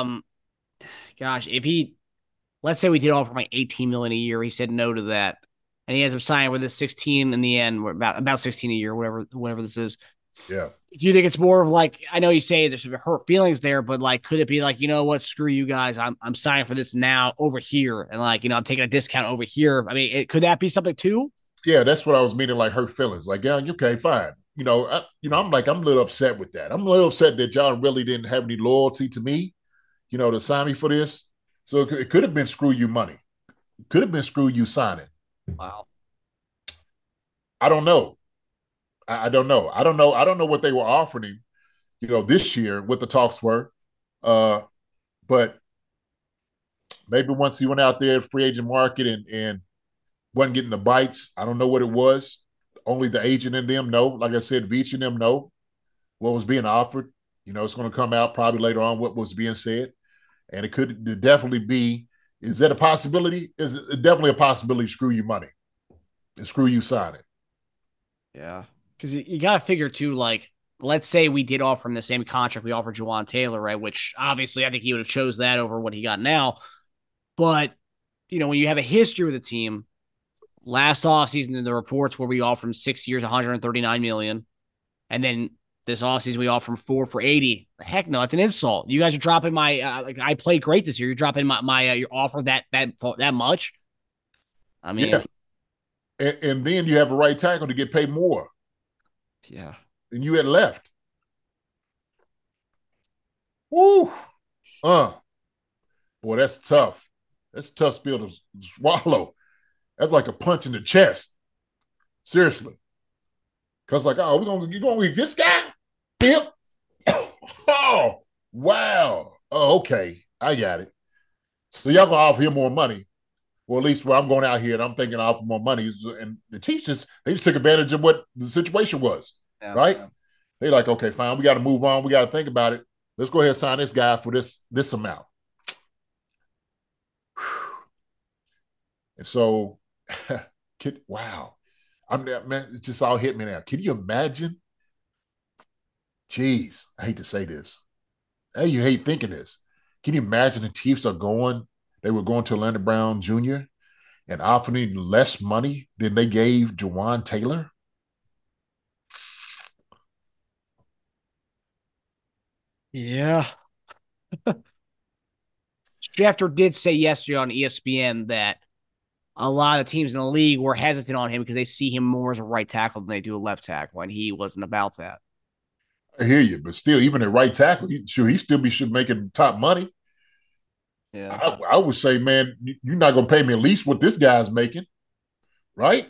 if let's say we did offer him $18 million a year, he said no to that, and he ends up signing with this 16 in the end, about 16 a year, whatever this is. Yeah. Do you think it's more of like, I know you say there's some hurt feelings there, but like, could it be like, you know what, screw you guys, I'm signing for this now over here, and like, I'm taking a discount over here. I mean, could that be something too? Yeah, that's what I was meaning, like hurt feelings. Like, yeah, okay, fine. I'm a little upset with that. I'm a little upset that y'all really didn't have any loyalty to me, to sign me for this. So it could have been screw you money. It could have been screw you signing. Wow. I don't know. I don't know. I don't know what they were offering him, this year, what the talks were. But maybe once he went out there free agent market and wasn't getting the bites, I don't know what it was. Only the agent and them know. Like I said, Veach and them know what was being offered. It's going to come out probably later on what was being said. And it could definitely be, is that a possibility? Is it definitely a possibility screw you money and screw you signing? Yeah. Because you got to figure too, like let's say we did offer him the same contract we offered Jawaan Taylor, right? Which obviously I think he would have chose that over what he got now. But, when you have a history with the team, last offseason in the reports where we offered him 6 years, $139 million. And then this offseason we offered him 4 for $80. Heck no, it's an insult. You guys are dropping my I played great this year. You're dropping my your offer that much. I mean, yeah. And then you have a right tackle to get paid more. Yeah. And you had left. Woo. Boy, that's tough. That's a tough spill to swallow. That's like a punch in the chest. Seriously. Because like, oh, you're going to get this guy? Yep. Oh, wow. Oh, okay. I got it. So y'all going to offer him more money. Or at least when I'm going out here and I'm thinking I offer more money. And the Chiefs they just took advantage of what the situation was. Yeah, right? Yeah. They're like, okay, fine. We got to move on. We got to think about it. Let's go ahead and sign this guy for this amount. And so, wow. Man, it just all hit me now. Can you imagine? Jeez, I hate to say this. Hey, you hate thinking this. Can you imagine the Chiefs they were going to Orlando Brown Jr. and offering less money than they gave Jawaan Taylor? Yeah. Schefter did say yesterday on ESPN that a lot of teams in the league were hesitant on him because they see him more as a right tackle than they do a left tackle, and he wasn't about that. I hear you, but still, even at right tackle, he still should making top money. Yeah, I would say, man, you're not going to pay me at least what this guy's making, right?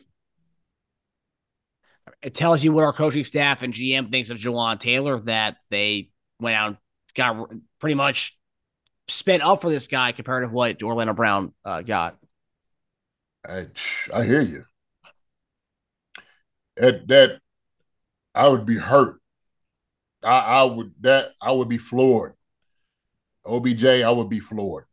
It tells you what our coaching staff and GM thinks of Jawaan Taylor, that they went out and got pretty much spent up for this guy compared to what Orlando Brown got. I hear you. That I would be hurt. I would be floored. OBJ, I would be floored.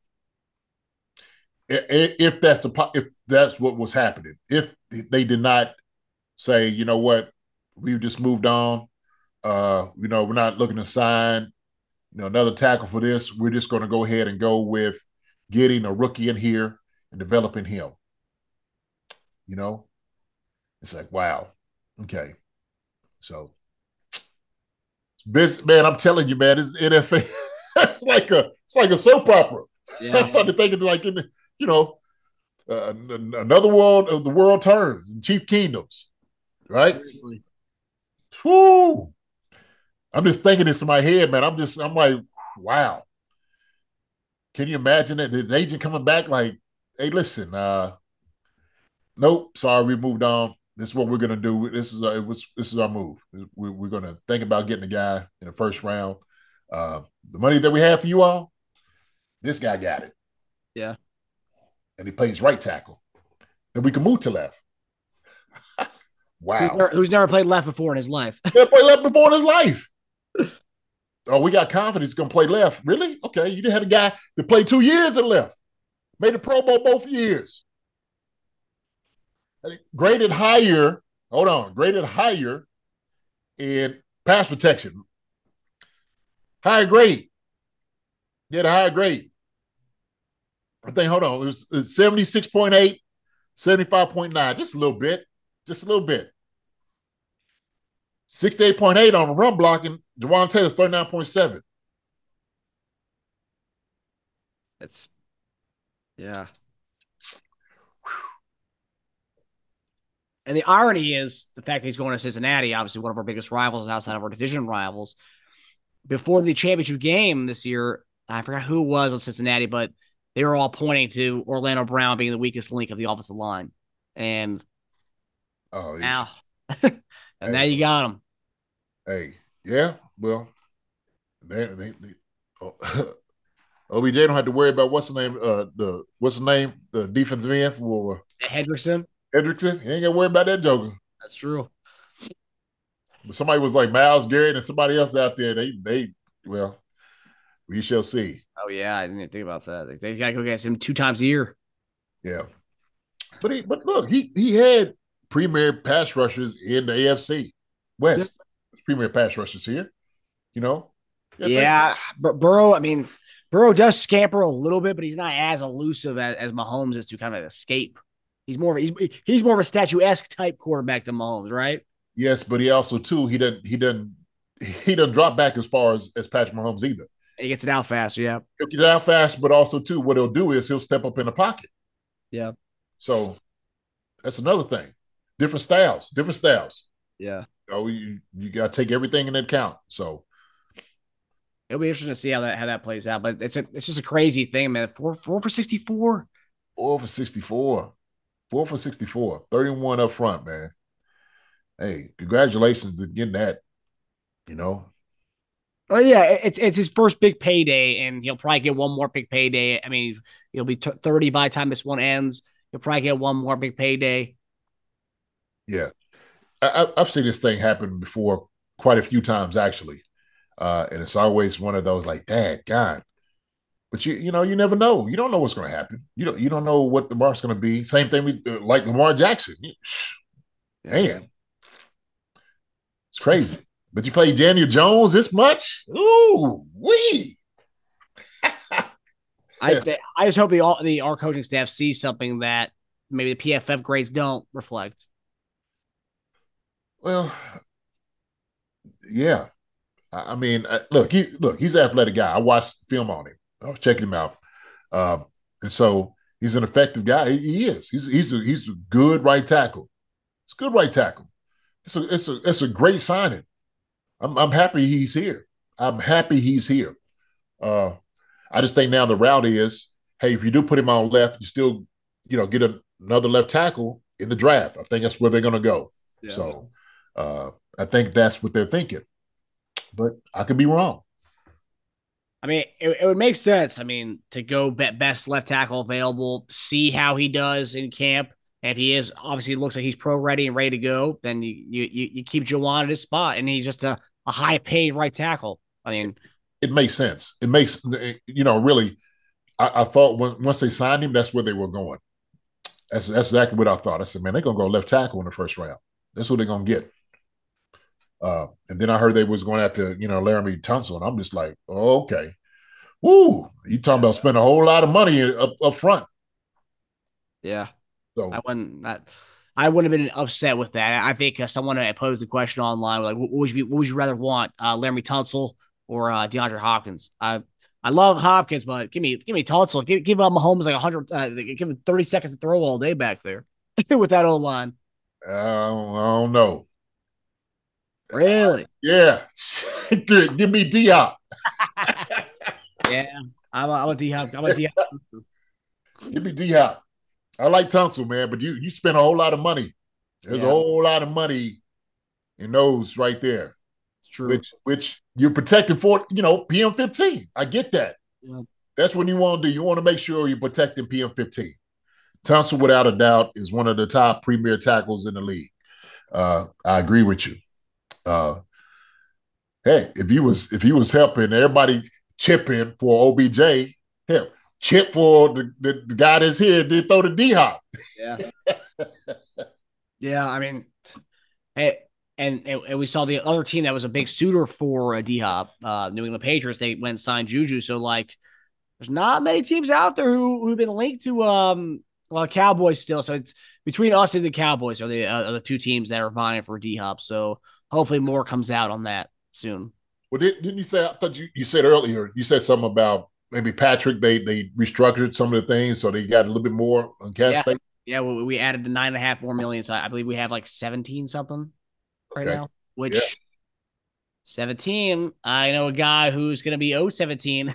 If that's what was happening. If they did not say, you know what, we've just moved on. We're not looking to sign, another tackle for this. We're just going to go ahead and go with getting a rookie in here and developing him. It's like, wow. Okay. So, man, I'm telling you, man, this NFL, it's like a soap opera. Yeah. I started thinking like, another world of the world turns and Chief Kingdoms, right? Seriously. Whoo. I'm just thinking this in my head, man. I'm like, wow. Can you imagine that his agent coming back like, hey, listen, nope, sorry, we moved on. This is what we're gonna do. This is our move. We're gonna think about getting a guy in the first round. The money that we have for you all, this guy got it. Yeah, and he plays right tackle. Then we can move to left. Wow, who's never played left before in his life? Never played left before in his life. Oh, we got confidence he's gonna play left. Really? Okay, you didn't have a guy that played 2 years at left, made a Pro Bowl both years. Graded higher in pass protection. Higher grade. Get a higher grade. I think, it was 76.8, 75.9, just a little bit. 68.8 on the run blocking. Jawaan Taylor's 39.7. Yeah. And the irony is the fact that he's going to Cincinnati, obviously one of our biggest rivals outside of our division rivals. Before the championship game this year, I forgot who it was on Cincinnati, but they were all pointing to Orlando Brown being the weakest link of the offensive line. And now you got him. Hey, yeah, well, OBJ don't have to worry about what's the name, the defensive end for Hendrickson. He ain't got to worry about that joker. That's true. But somebody was like Myles Garrett and somebody else out there. We shall see. Oh yeah, I didn't even think about that. They got to go against him 2 times a year. Yeah, but look, he had premier pass rushers in the AFC West. premier pass rushers here. You know. Yeah, Burrow. I mean, Burrow does scamper a little bit, but he's not as elusive as Mahomes is to kind of escape. He's more of a statuesque type quarterback than Mahomes, right? Yes, but he also too he doesn't drop back as far as Patrick Mahomes either. He gets it out fast. Yeah, He'll get it out fast, but also too what he'll do is he'll step up in the pocket. Yeah. So that's another thing. Different styles. Yeah. You got to take everything in account. So it'll be interesting to see how that plays out. But it's just a crazy thing, man. 4 for 64. 4 for 64. 4 for 64. 31 up front, man. Hey, congratulations on getting that. You know. Oh yeah, it's his first big payday, and he'll probably get one more big payday. I mean, he'll be 30 by the time this one ends. He'll probably get one more big payday. Yeah, I've seen this thing happen before quite a few times actually, and it's always one of those like, "Dad, God," but you know, you never know. You don't know what's going to happen. You don't know what the mark's going to be. Same thing with like Lamar Jackson. Man, it's crazy. But you play Daniel Jones this much? Ooh, wee. I just hope our coaching staff sees something that maybe the PFF grades don't reflect. Well, yeah. I mean, look, he's an athletic guy. I watched film on him. I was checking him out, and so he's an effective guy. He is. He's a good right tackle. It's a good right tackle. It's a great signing. I'm happy he's here. I just think now the route is, hey, if you do put him on left, you still, get another left tackle in the draft. I think that's where they're going to go. Yeah. So I think that's what they're thinking. But I could be wrong. I mean, it would make sense. I mean, to go best left tackle available, see how he does in camp. And if he is, obviously, it looks like he's pro ready and ready to go, then you keep Juwan at his spot, and he's just a high paid right tackle. I mean, it makes sense. It makes, really, I thought once they signed him, that's where they were going. That's exactly what I thought. I said, man, they're going to go left tackle in the first round. That's what they're going to get. And then I heard they was going after, Laramie Tunsil, and I'm just like, oh, okay. Woo, you talking about spending a whole lot of money up front. Yeah. So I wouldn't have been upset with that. I think someone posed the question online, like, what would you rather want, Laramie Tunsil or DeAndre Hopkins? I love Hopkins, but give me Tunsil. Give Mahomes like 100. Give him 30 seconds to throw all day back there with that old line. I don't know. Really? Yeah. Give me D-Hop. Yeah, I'm a D-Hop. I'm a D-Hop. Give me D-Hop. I like Tunsil, man, but you spend a whole lot of money. There's a whole lot of money in those right there. It's true. Which you're protecting for, PM15. I get that. Yeah. That's what you want to do. You want to make sure you're protecting PM15. Tunsil, without a doubt, is one of the top premier tackles in the league. I agree with you. Hey, if he was helping everybody chipping for OBJ, hell, chip for the guy that's here, did throw the D-Hop. Yeah. Yeah, I mean, hey, and we saw the other team that was a big suitor for D-Hop, New England Patriots. They went and signed Juju. So, like, there's not many teams out there who've been linked to Cowboys still. So it's between us and the Cowboys are the two teams that are vying for D-Hop. So hopefully more comes out on that soon. Well, didn't you say? I thought you said earlier. You said something about maybe Patrick. They restructured some of the things, so they got a little bit more on cap space. Yeah, we added the 9.5 more million. So I believe we have like 17 something right now. Which 17? I know a guy who's going to be 17.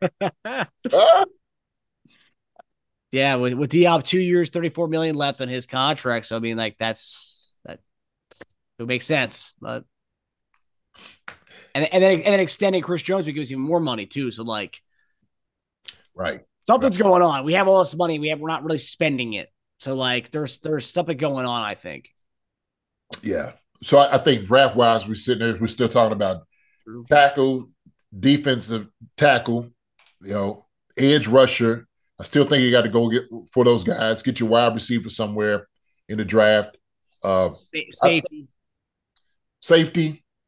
Yeah, with Diop 2 years, 34 million left on his contract. So I mean, like that would make sense, but. And then extending Chris Jones would give us even more money too. So like, right, something's going on. We have all this money. We're not really spending it. So like, there's something going on. I think. Yeah. So I think draft wise, we're sitting there. We're still talking about tackle, defensive tackle, edge rusher. I still think you got to go get for those guys. Get your wide receiver somewhere in the draft. Safety.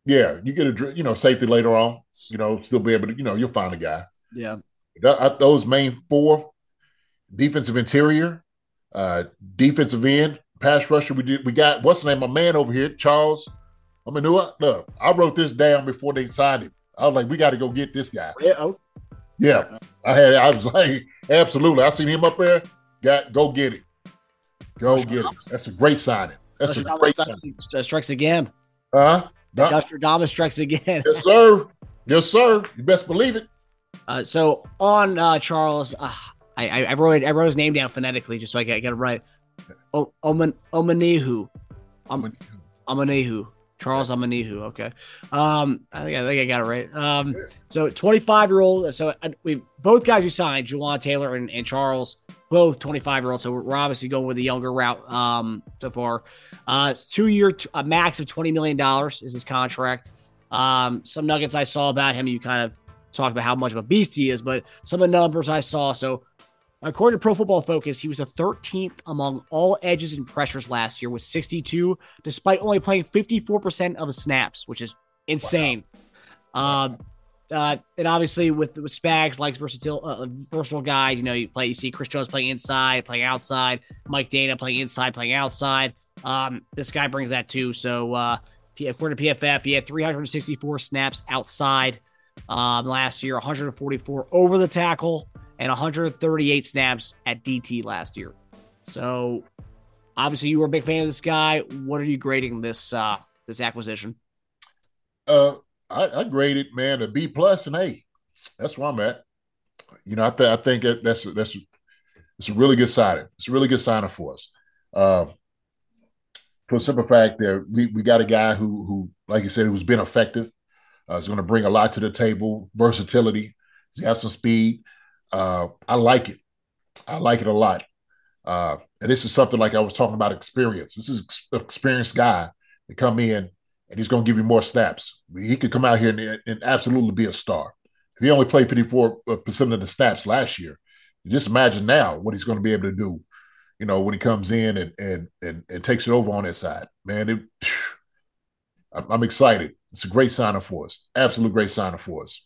Yeah, you get safety later on. Still be able to. You'll find a guy. Yeah. Those main four: defensive interior, defensive end, pass rusher. We got what's the name? My man over here, Charles. I mean, look, I wrote this down before they signed him. I was like, we got to go get this guy. Yeah. Oh. Yeah, I was like, absolutely. I seen him up there. Go get him. Go get him. That's a great signing. That's a great signing. Strikes again. Nostradamus strikes again. Yes, sir. Yes, sir. You best believe it. So on Charles, I wrote his name down phonetically just so I get it right. Omenihu. Omenihu. Charles Omenihu. Okay. I think I got it right. So 25-year-old. So we both guys we signed, Juwan Taylor and Charles, both 25-year-old. So we're obviously going with the younger route so far. 2-year, a max of $20 million is his contract. Some nuggets I saw about him, you kind of talked about how much of a beast he is, but some of the numbers I saw. So according to Pro Football Focus, he was the 13th among all edges and pressures last year with 62, despite only playing 54% of the snaps, which is insane. Wow. And obviously with Spags likes versatile guys. You see Chris Jones playing inside, playing outside, Mike Dana playing inside, playing outside. This guy brings that too. So according to PFF, he had 364 snaps outside last year, 144 over the tackle, and 138 snaps at DT last year. So obviously you were a big fan of this guy. What are you grading this acquisition? I graded, man, a B plus and A. That's where I'm at. I think that's a really good signing. It's a really good signing for us. For the simple fact that we got a guy who, like you said, who's been effective. Is going to bring a lot to the table, versatility. He's got some speed. I like it. I like it a lot. And this is something like I was talking about experience. This is an experienced guy to come in, and he's going to give you more snaps. He could come out here and absolutely be a star. If he only played 54% of the snaps last year, just imagine now what he's going to be able to do, when he comes in and takes it over on that side. Man, I'm excited. It's a great signing for us. Absolute great signing for us.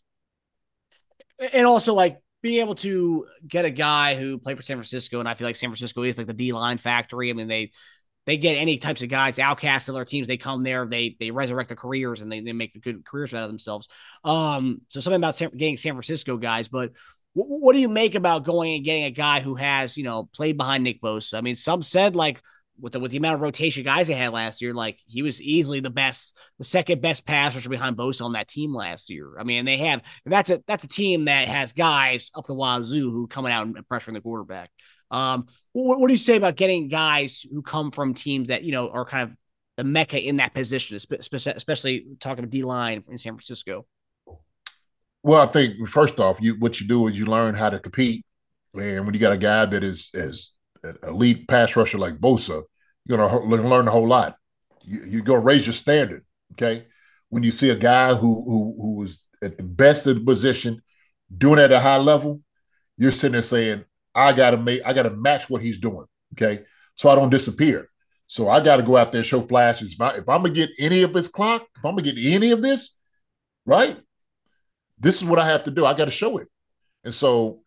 And also, like, being able to get a guy who played for San Francisco, and I feel like San Francisco is like the D-line factory. I mean, they get any types of guys, outcasts of their teams. They come there, they resurrect their careers, and they make the good careers out of themselves. So something about getting San Francisco guys, but what do you make about going and getting a guy who has, played behind Nick Bosa? I mean, some said, like, with the amount of rotation guys they had last year, like, he was easily the second best pass rusher behind Bosa on that team last year. I mean, that's a team that has guys up the wazoo who coming out and pressuring the quarterback. What do you say about getting guys who come from teams that, are kind of the mecca in that position, especially talking about D-line in San Francisco? Well, I think first off, what you do is you learn how to compete. And when you got a guy that is an elite pass rusher like Bosa, you're going to learn a whole lot. You're going to raise your standard, okay? When you see a guy who is at the best of the position, doing it at a high level, you're sitting there saying, I got to match what he's doing, okay? So I don't disappear. So I got to go out there and show flashes. If I'm going to get any of his clock, if I'm going to get any of this, right, this is what I have to do. I got to show it. And so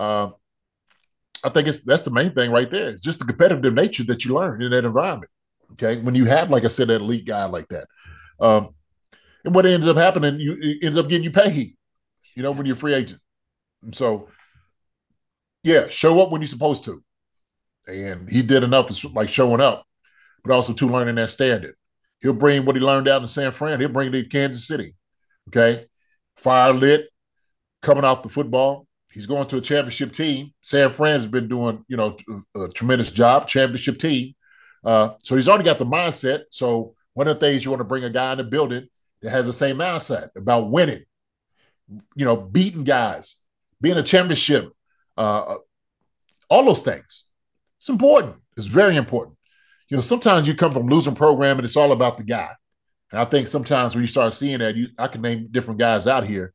I think that's the main thing right there. It's just the competitive nature that you learn in that environment. Okay, when you have, like I said, that elite guy like that, and what ends up happening, it ends up getting you paid. When you're a free agent. And so, yeah, show up when you're supposed to, and he did enough of like showing up, but also to learning that standard. He'll bring what he learned out in San Fran. He'll bring it to Kansas City. Okay, fire lit, coming off the football. He's going to a championship team. San Fran's been doing, a tremendous job, championship team. So he's already got the mindset. So one of the things you want to bring a guy in the building that has the same mindset about winning, beating guys, being a championship, all those things. It's important. It's very important. Sometimes you come from losing program and it's all about the guy. And I think sometimes when you start seeing that, I can name different guys out here.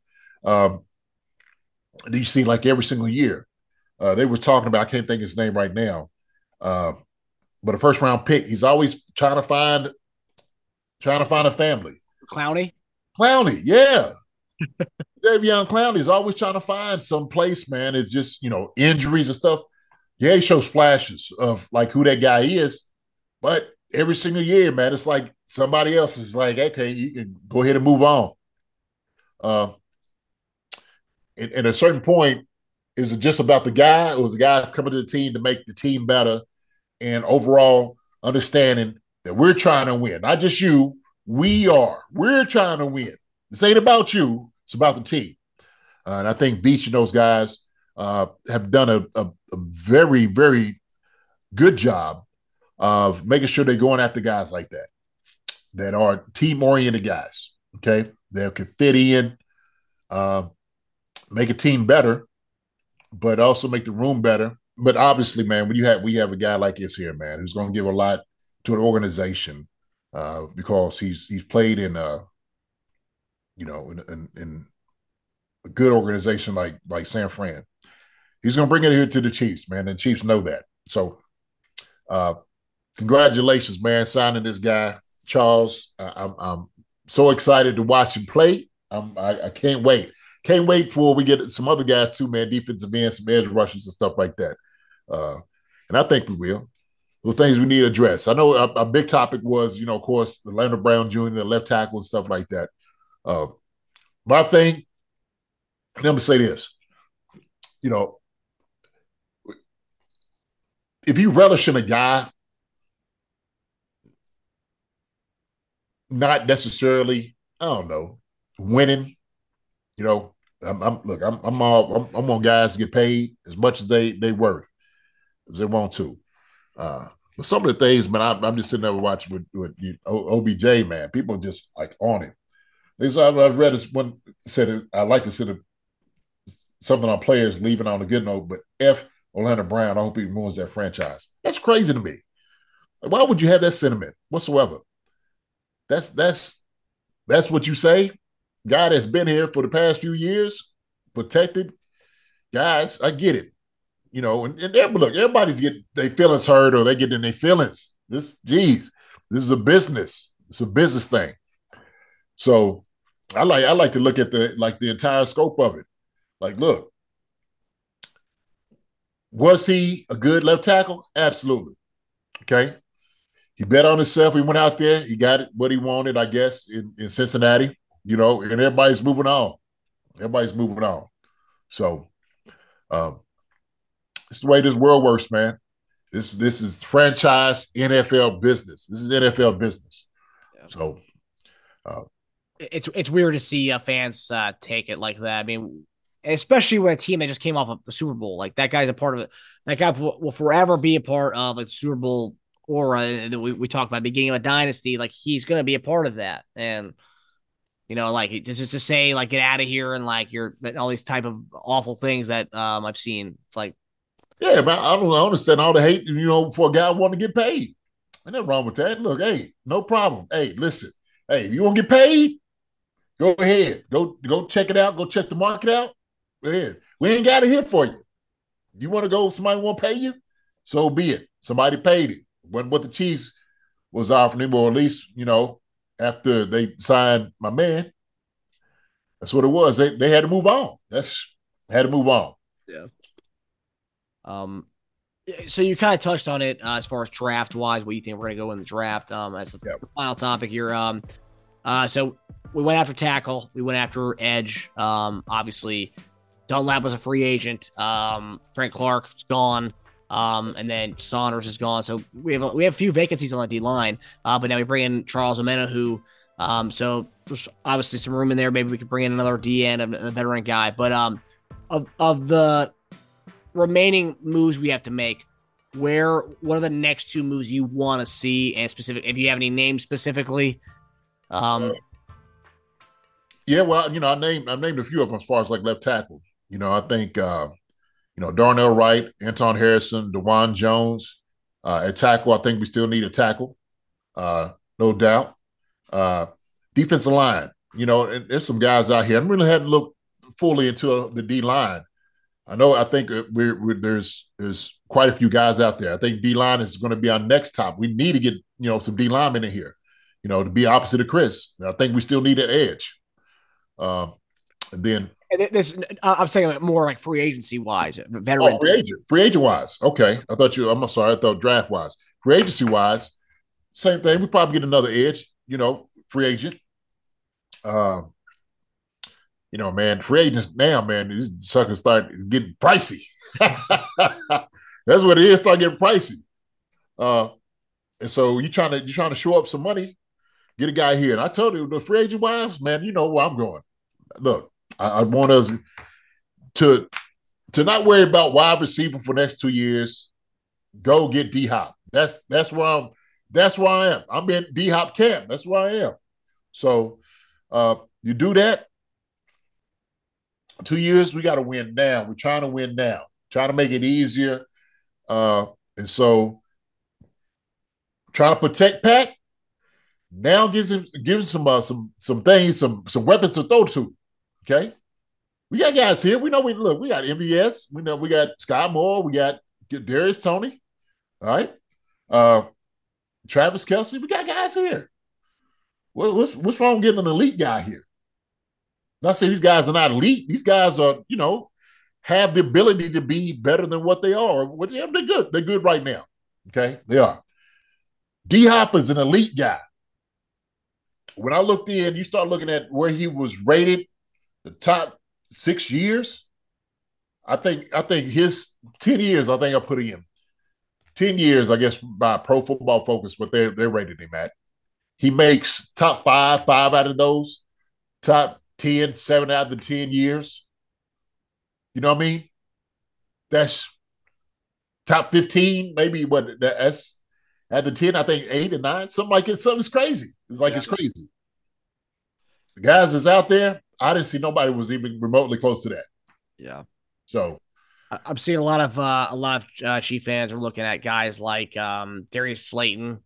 You see, like every single year, they were talking about, I can't think of his name right now, but a first round pick. He's always trying to find a family. Clowney? Clowney, yeah. Jadeveon Clowney is always trying to find some place, man. It's just, injuries and stuff. Yeah, he shows flashes of like who that guy is, but every single year, man, it's like somebody else is like, okay, you can go ahead and move on. And at a certain point, is it just about the guy, or was the guy coming to the team to make the team better and overall understanding that we're trying to win? Not just you, we're trying to win. This ain't about you, it's about the team. And I think Veach and those guys have done a very, very good job of making sure they're going after guys like that are team-oriented guys, okay? That can fit in, make a team better, but also make the room better. But obviously, man, when we have a guy like this here, man, who's going to give a lot to an organization because he's played in in a good organization like San Fran. He's going to bring it here to the Chiefs, man, and the Chiefs know that. So, congratulations, man, signing this guy, Charles. I'm so excited to watch him play. I can't wait. Can't wait for we get some other guys too, man, defensive ends, some edge rushers and stuff like that. And I think we will. Those things we need to address. I know a big topic was, of course, the Leonard Brown Jr., the left tackle and stuff like that. My thing, let me say this, if you relish in a guy not necessarily, I don't know, winning, I'm on guys to get paid as much as they worth, as they want to. But some of the things, man, I'm just sitting there watching with OBJ, man. People just like on it. I've read this one said I like to sit something on players leaving on a good note, but F Orlando Brown, I hope he ruins that franchise. That's crazy to me. Why would you have that sentiment whatsoever? That's what you say. Guy that's been here for the past few years, protected guys. I get it, and look, everybody's getting their feelings hurt or they get in their feelings. This is a business. It's a business thing. So I like to look at the entire scope of it. Like, look, was he a good left tackle? Absolutely. Okay. He bet on himself. He went out there. He got what he wanted, I guess, in Cincinnati, and everybody's moving on. Everybody's moving on. So it's the way this world works, man. This is franchise NFL business. This is NFL business. Yeah. So it's weird to see fans take it like that. I mean, especially when a team that just came off of the Super Bowl, like that guy's a part of it. That guy will forever be a part of the Super Bowl aura that we talked about, beginning of a dynasty. Like, he's going to be a part of that. And, like, just to say, like, get out of here and, like, you're all these type of awful things that I've seen. It's like, yeah, man, I don't understand all the hate, for a guy who want to get paid. Ain't nothing wrong with that. Look, hey, no problem. Hey, listen. Hey, if you want to get paid, go ahead. Go check it out. Go check the market out. Go ahead. We ain't got it here for you. You want to go, somebody want to pay you? So be it. Somebody paid it. Wasn't what the Chiefs was offering him, or at least, after they signed my man. That's what it was. They had to move on. Had to move on. Yeah. So you kind of touched on it as far as draft wise, what you think we're going to go in the draft. As the final topic here. So we went after tackle. We went after edge. Obviously, Dunlap was a free agent. Frank Clark's gone. And then Saunders is gone. So we have a few vacancies on the D line. But now we bring in Charles Omena, who so there's obviously some room in there. Maybe we could bring in another DN, a veteran guy. But of the remaining moves we have to make, what are the next two moves you want to see, and specific, if you have any names specifically? Yeah, well, I named a few of them as far as like left tackle. I think Darnell Wright, Anton Harrison, DeJuan Jones. At tackle, I think we still need a tackle, no doubt. Defensive line, and there's some guys out here. I really hadn't looked fully into the D line. I think there's quite a few guys out there. I think D line is going to be our next top. We need to get some D linemen in here, to be opposite of Chris. I think we still need an edge. And then This, I'm saying more like free agency wise, veteran. free agent wise. Okay, I'm sorry. I thought draft wise. Free agency wise, same thing. We probably get another edge. Free agent. Man, free agents now, man, these suckers start getting pricey. That's what it is. Start getting pricey. And so you're trying to show up some money, get a guy here. And I told you, the free agent wise, man, you know where I'm going. Look, I want us to not worry about wide receiver for the next 2 years. Go get D-Hop. That's where I am. I'm in D-Hop camp. That's where I am. So you do that. 2 years, we got to win now. We're trying to win now. Trying to make it easier. And so trying to protect Pat now gives him some things, some weapons to throw to. Okay, we got guys here. We know we got MVS. We know we got Sky Moore. We got Darius Toney. All right, Travis Kelce. We got guys here. What's wrong with getting an elite guy here? Not saying these guys are not elite. These guys are, have the ability to be better than what they are. They're good. They're good right now. Okay, they are. D-Hop is an elite guy. When I looked in, you start looking at where he was rated, the top 6 years. I think his 10 years, I think I put him 10 years, I guess, by Pro Football Focus, what they're rated him at. He makes top 5 out of those, top 10, 7 out of the 10 years. You know what I mean? That's top 15, maybe that's at the 10, I think 8 or 9, something like it. Something's crazy. It's crazy. The guys that's out there, I didn't see nobody was even remotely close to that. Yeah. So I'm seeing a lot of Chief fans are looking at guys like Darius Slayton,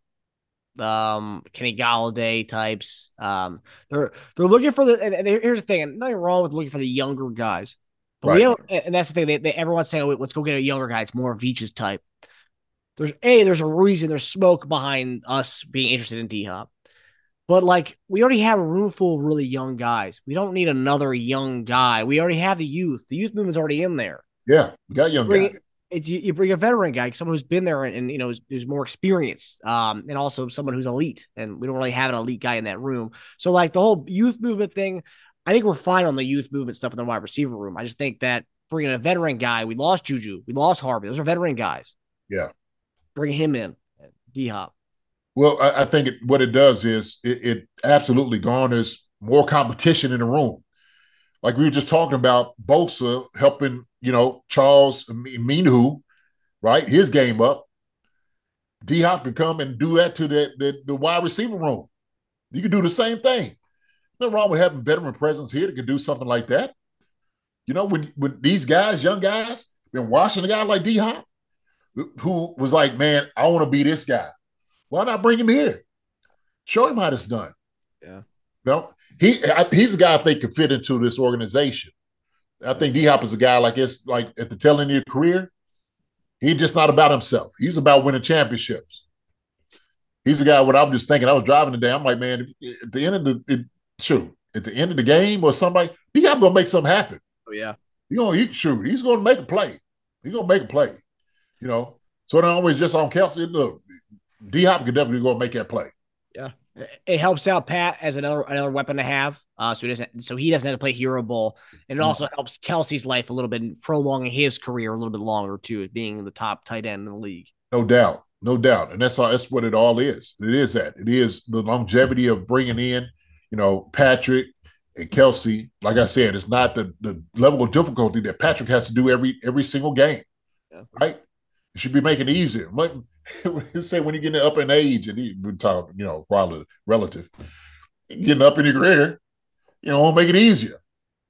Kenny Galladay types. They're looking for and here's the thing, and nothing wrong with looking for the younger guys. But we have, and that's the thing. Everyone's saying, let's go get a younger guy. It's more Veach's type. There's a reason. There's smoke behind us being interested in D-Hop. But we already have a room full of really young guys. We don't need another young guy. We already have the youth. The youth movement's already in there. Yeah, we got young guys. You bring a veteran guy, someone who's been there and who's more experienced, and also someone who's elite. And we don't really have an elite guy in that room. So the whole youth movement thing, I think we're fine on the youth movement stuff in the wide receiver room. I just think that bringing a veteran guy, we lost Juju, we lost Harvey. Those are veteran guys. Yeah. Bring him in, D-Hop. Well, I think what it does is it absolutely garners more competition in the room. Like we were just talking about Bosa helping, Charles Omenihu, right? His game up. D-Hop can come and do that to the wide receiver room. You can do the same thing. Nothing wrong with having veteran presence here that can do something like that. When these guys, young guys, been watching a guy like D-Hop, who was like, man, I want to be this guy. Why not bring him here? Show him how it's done. Yeah. He's a guy I think could fit into this organization. I think D-Hop is a guy like at the tail end of your career, he's just not about himself. He's about winning championships. He's a guy, what I'm just thinking, I was driving today, I'm like, man, at the end of the game or somebody, D-Hop going to make something happen. Oh, yeah. He's going to make a play. He's going to make a play. So it always just on Kelce. Look, D-Hop can definitely go and make that play. Yeah. It helps out Pat as another weapon to have, so he doesn't have to play hero ball, and it also helps Kelce's life a little bit, prolonging his career a little bit longer too, being the top tight end in the league. No doubt, and that's what it all is. It is the longevity of bringing in, Patrick and Kelce. Like I said, it's not the level of difficulty that Patrick has to do every single game, right? It should be making it easier. Say when you get up in age, and we talk, probably relative, getting up in your career, make it easier.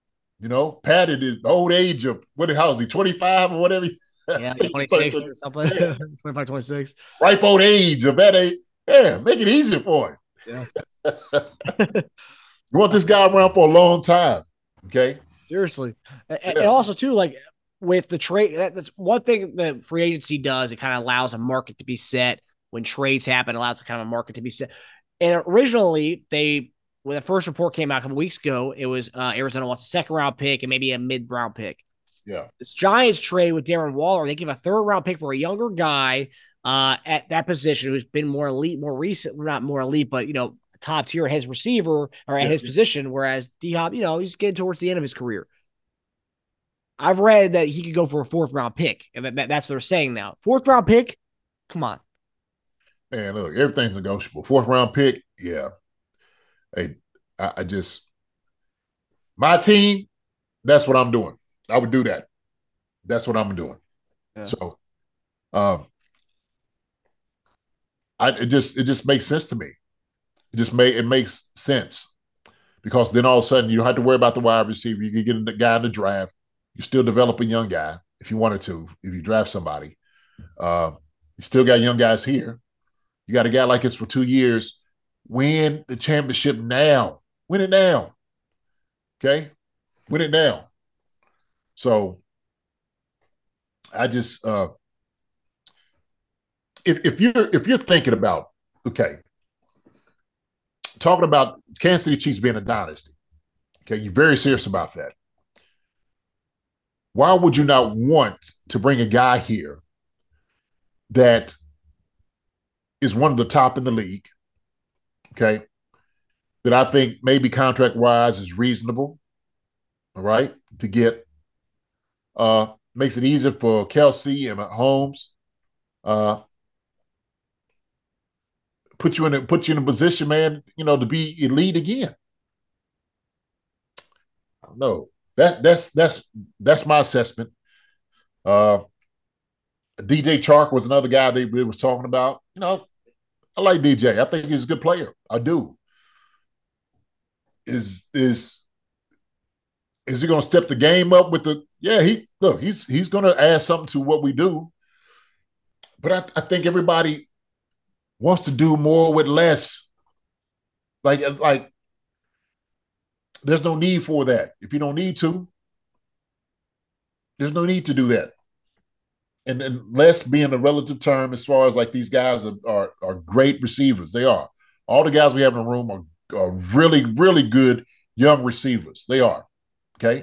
Pat at the old age of how is he, 25 or whatever? Yeah, 26 or something. Yeah. 25, 26. Ripe old age of that age. Yeah, make it easier for him. Yeah. You want this guy around for a long time. Okay. Seriously. And also too, with the trade, that's one thing that free agency does. It kind of allows a market to be set when trades happen. It allows a kind of market to be set. And originally, when the first report came out a couple weeks ago, it was Arizona wants a second-round pick and maybe a mid-round pick. Yeah. This Giants trade with Darren Waller, they give a third-round pick for a younger guy at that position who's been more elite, more recent, not more elite, but, top tier at his receiver or at his position, whereas D-Hop, he's getting towards the end of his career. I've read that he could go for a fourth-round pick, and that's what they're saying now. Fourth-round pick? Come on. Man, look, everything's negotiable. Fourth-round pick, yeah. Hey, I just – my team, that's what I'm doing. I would do that. That's what I'm doing. Yeah. So, it just makes sense to me. It makes sense because then all of a sudden you don't have to worry about the wide receiver. You can get a guy in the draft. You still develop a young guy if you wanted to. If you draft somebody, you still got young guys here. You got a guy like this for 2 years. Win the championship now. Win it now. Okay, win it now. So I just if you're thinking about talking about Kansas City Chiefs being a dynasty, you're very serious about that. Why would you not want to bring a guy here that is one of the top in the league, that I think maybe contract-wise is reasonable, all right, to get makes it easier for Kelsey and Holmes. Put you in a position, man, to be elite again. I don't know. That's my assessment. DJ Chark was another guy they was talking about. I like DJ. I think he's a good player. I do. Is he going to step the game up with the? Yeah, he's going to add something to what we do. But I think everybody wants to do more with less. Like there's no need for that. If you don't need to, there's no need to do that. And less being a relative term as far as like these guys are great receivers. They are. All the guys we have in the room are really, really good young receivers. They are. Okay.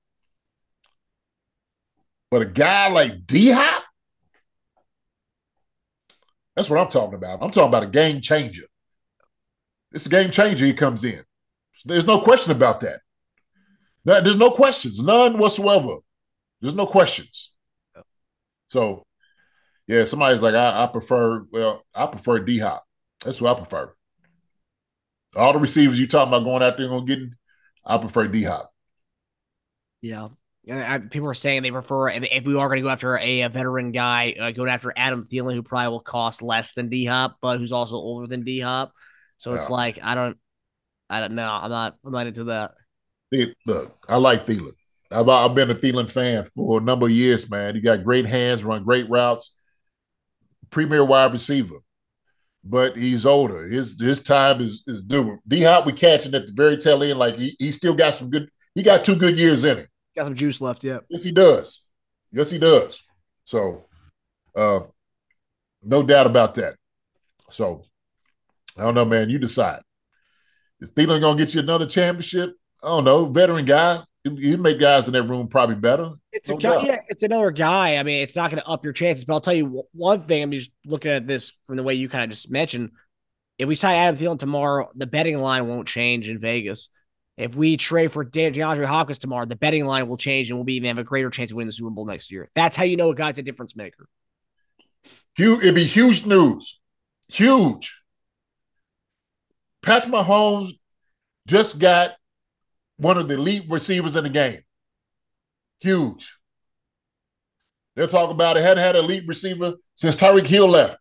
But a guy like D-Hop, that's what I'm talking about. I'm talking about a game changer. It's a game changer. He comes in. There's no question about that. There's no questions. None whatsoever. There's no questions. So, yeah, somebody's like, I prefer D-Hop. That's what I prefer. All the receivers you talking about going out there and getting, I prefer D-Hop. Yeah. People are saying they prefer, if we are going to go after a veteran guy, going after Adam Thielen, who probably will cost less than D-Hop, but who's also older than D-Hop. So it's like, I don't know. I'm not into that. Look, I like Thielen. I've been a Thielen fan for a number of years, man. He got great hands, run great routes, premier wide receiver. But he's older. His time is due. D-Hop, we catching at the very tail end. Like he still got some good. He got 2 good years in him. Got some juice left, yeah. Yes, he does. Yes, he does. So, no doubt about that. So, I don't know, man. You decide. Is Thielen going to get you another championship? I don't know. Veteran guy. You make guys in that room probably better. It's it's another guy. I mean, it's not going to up your chances, but I'll tell you one thing. I'm just looking at this from the way you kind of just mentioned. If we sign Adam Thielen tomorrow, the betting line won't change in Vegas. If we trade for DeAndre Hopkins tomorrow, the betting line will change and we'll even have a greater chance of winning the Super Bowl next year. That's how you know a guy's a difference maker. It'd be huge news. Huge. Patrick Mahomes just got one of the elite receivers in the game. Huge. They'll talk about it. Hadn't had an elite receiver since Tyreek Hill left.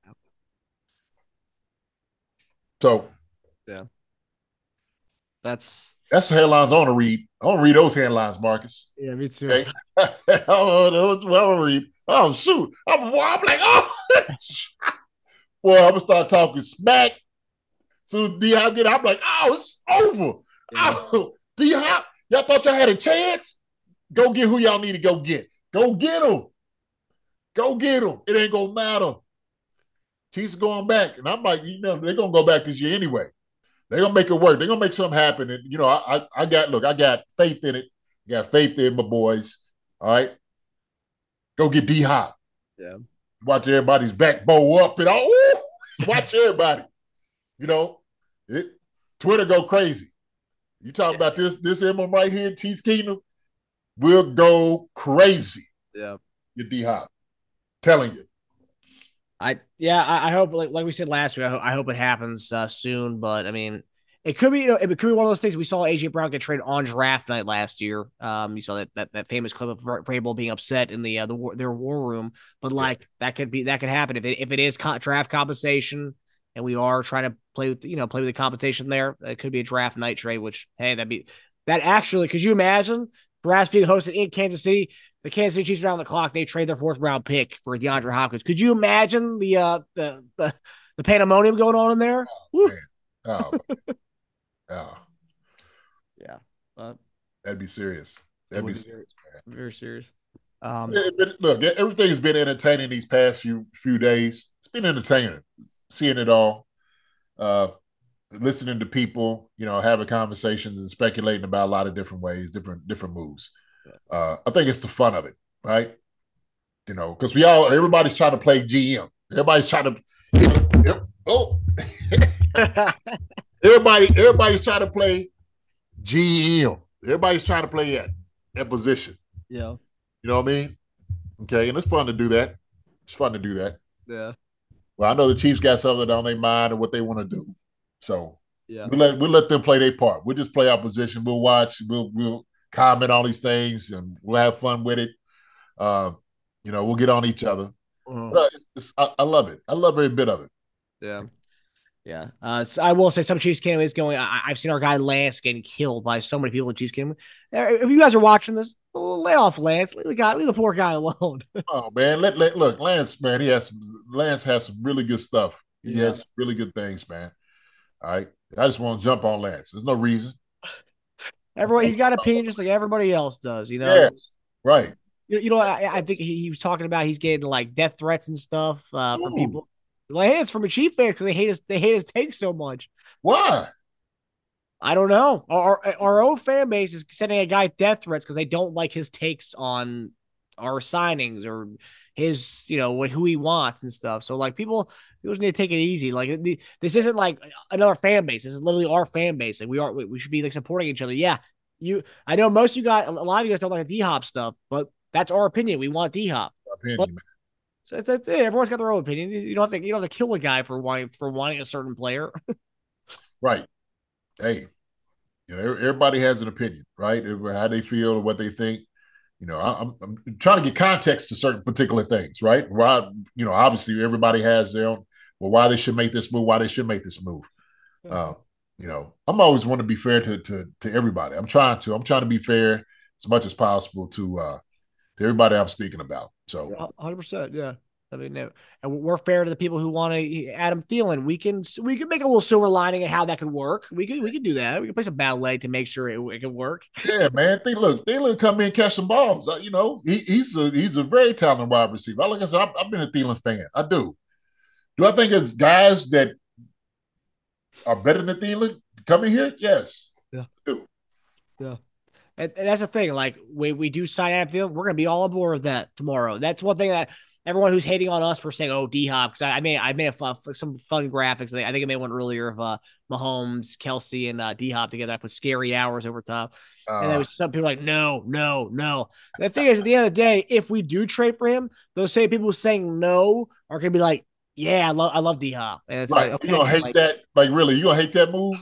So, yeah. That's the headlines I want to read. I want to read those headlines, Marcus. Yeah, me too. Okay? I want to read. Oh, shoot. I'm like, oh. Well, I'm going to start talking smack. So D-Hop get I'm like, oh, it's over. Yeah. Oh, D-Hop, y'all thought y'all had a chance? Go get who y'all need to go get. Go get them. Go get them. It ain't going to matter. Chiefs are going back. And I'm like, they're going to go back this year anyway. They're gonna make it work. They're gonna make something happen. And I got faith in it. Got faith in my boys. All right. Go get D Hop. Yeah. Watch everybody's back bow up and all. Watch everybody. Twitter go crazy. You talking about this emblem right here, Chiefs Kingdom, will go crazy. Yeah. Get D Hop. Telling you. I hope, like we said last week, I hope it happens soon. But I mean, it could be, it could be one of those things. We saw AJ Brown get traded on draft night last year. You saw that famous clip of Vrabel being upset in their war room. But that could happen if it is draft compensation, and we are trying to play with the compensation there. It could be a draft night trade. Which, hey, actually, could you imagine drafts being hosted in Kansas City? The Kansas City Chiefs are on the clock. They trade their 4th round pick for DeAndre Hopkins. Could you imagine the pandemonium going on in there? Oh, man. Oh. Yeah. That'd be serious. That'd be serious, man. Very serious. Look, everything's been entertaining these past few days. It's been entertaining, seeing it all, listening to people, having conversations and speculating about a lot of different ways, different moves. I think it's the fun of it, right? Because everybody's trying to play GM. Everybody's trying to, everybody's trying to play GM. Everybody's trying to play that position. Yeah. You know what I mean? Okay, and it's fun to do that. It's fun to do that. Yeah. Well, I know the Chiefs got something on their mind and what they want to do. So yeah, we'll let them play their part. We'll just play our position. We'll watch. We'll comment on these things and we'll have fun with it. We'll get on each other. But I love it. I love every bit of it. Yeah. Yeah. So I will say some Chiefs Kingdom is going. I've seen our guy Lance getting killed by so many people in Chiefs Kingdom. If you guys are watching this, lay off Lance. Leave the poor guy alone. Oh man, look, Lance, man, Lance has some really good stuff. He has some really good things, man. All right. I just want to jump on Lance. There's no reason. He's got opinion just like everybody else does, Yes, right. I think he was talking about he's getting like death threats and stuff from people. Like, hey, it's from a Chief fan because they hate his take so much. Why? I don't know. Our own fan base is sending a guy death threats because they don't like his takes on our signings or his, who he wants and stuff. So like people just need to take it easy. Like this isn't like another fan base. This is literally our fan base. Like we should be like supporting each other. Yeah. I know most of you guys, a lot of you guys don't like the D-Hop stuff, but that's our opinion. We want D-Hop. Man. So that's it. Everyone's got their own opinion. You don't have to kill a guy for wanting a certain player. Right. Hey, everybody has an opinion, right? How they feel or what they think. I'm trying to get context to certain particular things, right? Why, obviously everybody has their own, why they should make this move, why they should make this move. I'm always want to be fair to everybody. I'm trying to be fair as much as possible to everybody I'm speaking about. So 100%, yeah. I mean, and we're fair to the people who want to Adam Thielen. We can make a little silver lining of how that could work. We can do that. We can play some ballet to make sure it can work. Yeah, man. Thielen come in and catch some balls. He's a very talented wide receiver. Like I said, I've been a Thielen fan. I do. Do I think there's guys that are better than Thielen coming here? Yes. Yeah. I do. Yeah. And that's the thing. Like we do sign Adam Thielen, we're gonna be all aboard with that tomorrow. That's one thing that everyone who's hating on us for saying, "Oh, D-Hop," because I made some fun graphics. I think I made one earlier of Mahomes, Kelsey, and D-Hop together. I put scary hours over top, and there was some people like, "No." The thing is, at the end of the day, if we do trade for him, those same people saying no are gonna be like, "Yeah, I love D-Hop," and it's right. like, okay, you gonna hate that? Like, really, you gonna hate that move?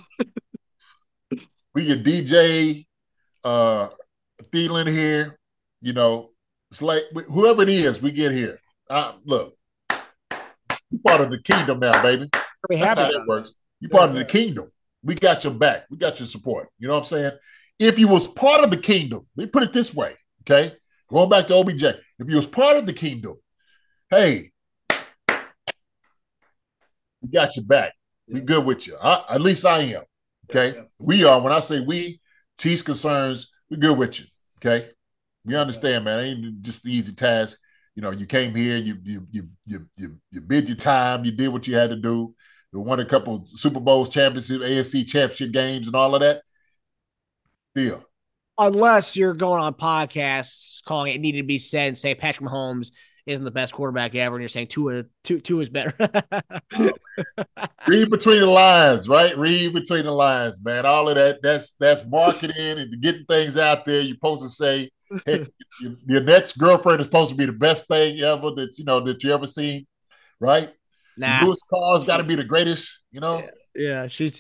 We get DJ. Thielen here, it's like whoever it is we get here. Look, you part of the kingdom now, baby. That's how that works. You part of the kingdom. We got your back. We got your support. You know what I'm saying? If you was part of the kingdom, let me put it this way, okay? Going back to OBJ, if you was part of the kingdom, hey, we got your back. We good with you. At least I am. Okay, we are. When I say we, Chiefs concerns, we're good with you. Okay, we understand, man. It ain't just an easy task. You came here, you bid your time, you did what you had to do. They won a couple Super Bowls, championship, AFC championship games, and all of that. Deal. Unless you're going on podcasts calling it needed to be said and say Patrick Mahomes isn't the best quarterback ever, and you're saying Tua is better. Read between the lines, right? Read between the lines, man. All of that, that's marketing and getting things out there. You're supposed to say, hey, your next girlfriend is supposed to be the best thing ever that you ever seen, right? Nah. Lewis Carr's got to be the greatest, Yeah, she's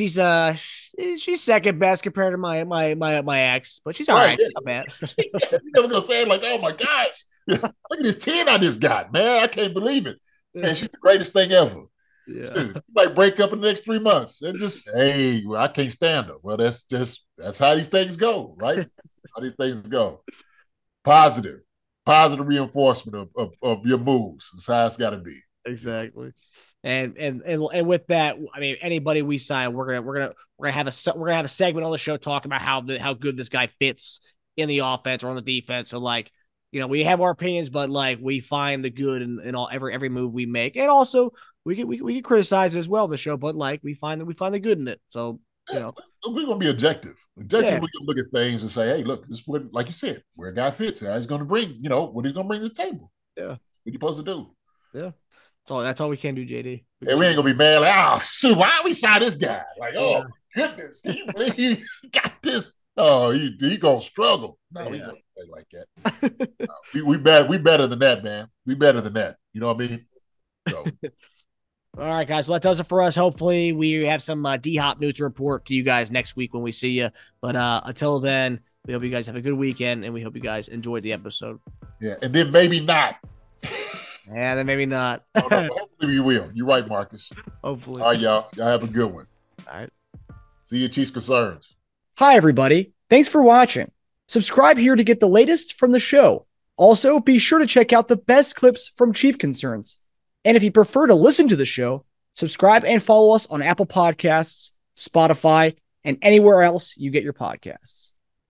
second best compared to my ex, but she's all right. Not bad. You're never gonna say it like, oh my gosh, look at this 10 I just got, man. I can't believe it. Man, she's the greatest thing ever. Yeah. She might break up in the next 3 months. And just, hey, well, I can't stand her. Well, that's how these things go, right? How these things go. Positive reinforcement of your moves. That's how it's got to be. Exactly. And with that, I mean, anybody we sign, we're gonna have a segment on the show talking about how good this guy fits in the offense or on the defense. So like, we have our opinions, but like we find the good in all every move we make, and also we can criticize it as well the show, but like we find the good in it. So we're gonna be objective. We can look at things and say, hey, look, this is what, like you said, where a guy fits, how he's gonna bring, what he's gonna bring to the table. Yeah, what you supposed to do. Yeah. That's all we can do, JD. And we ain't gonna be mad like, oh shoot, why we sign this guy? Like, oh goodness, can you believe he got this? Oh, he gonna struggle. No, we don't play like that. No, we better than that, man. We better than that. You know what I mean? So. All right, guys. Well, that does it for us. Hopefully, we have some D-Hop news to report to you guys next week when we see you. But until then, we hope you guys have a good weekend, and we hope you guys enjoyed the episode. Yeah, and then maybe not. Yeah, then maybe not. Hopefully you will. You're right, Marcus. Hopefully. All right, y'all. Y'all have a good one. All right. See you, Chiefs Concerns. Hi, everybody. Thanks for watching. Subscribe here to get the latest from the show. Also, be sure to check out the best clips from Chief Concerns. And if you prefer to listen to the show, subscribe and follow us on Apple Podcasts, Spotify, and anywhere else you get your podcasts.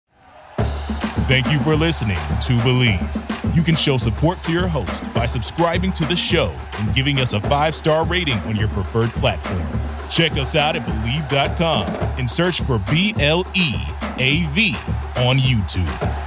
Thank you for listening to Believe. You can show support to your host by subscribing to the show and giving us a 5-star rating on your preferred platform. Check us out at Believe.com and search for BLEAV on YouTube.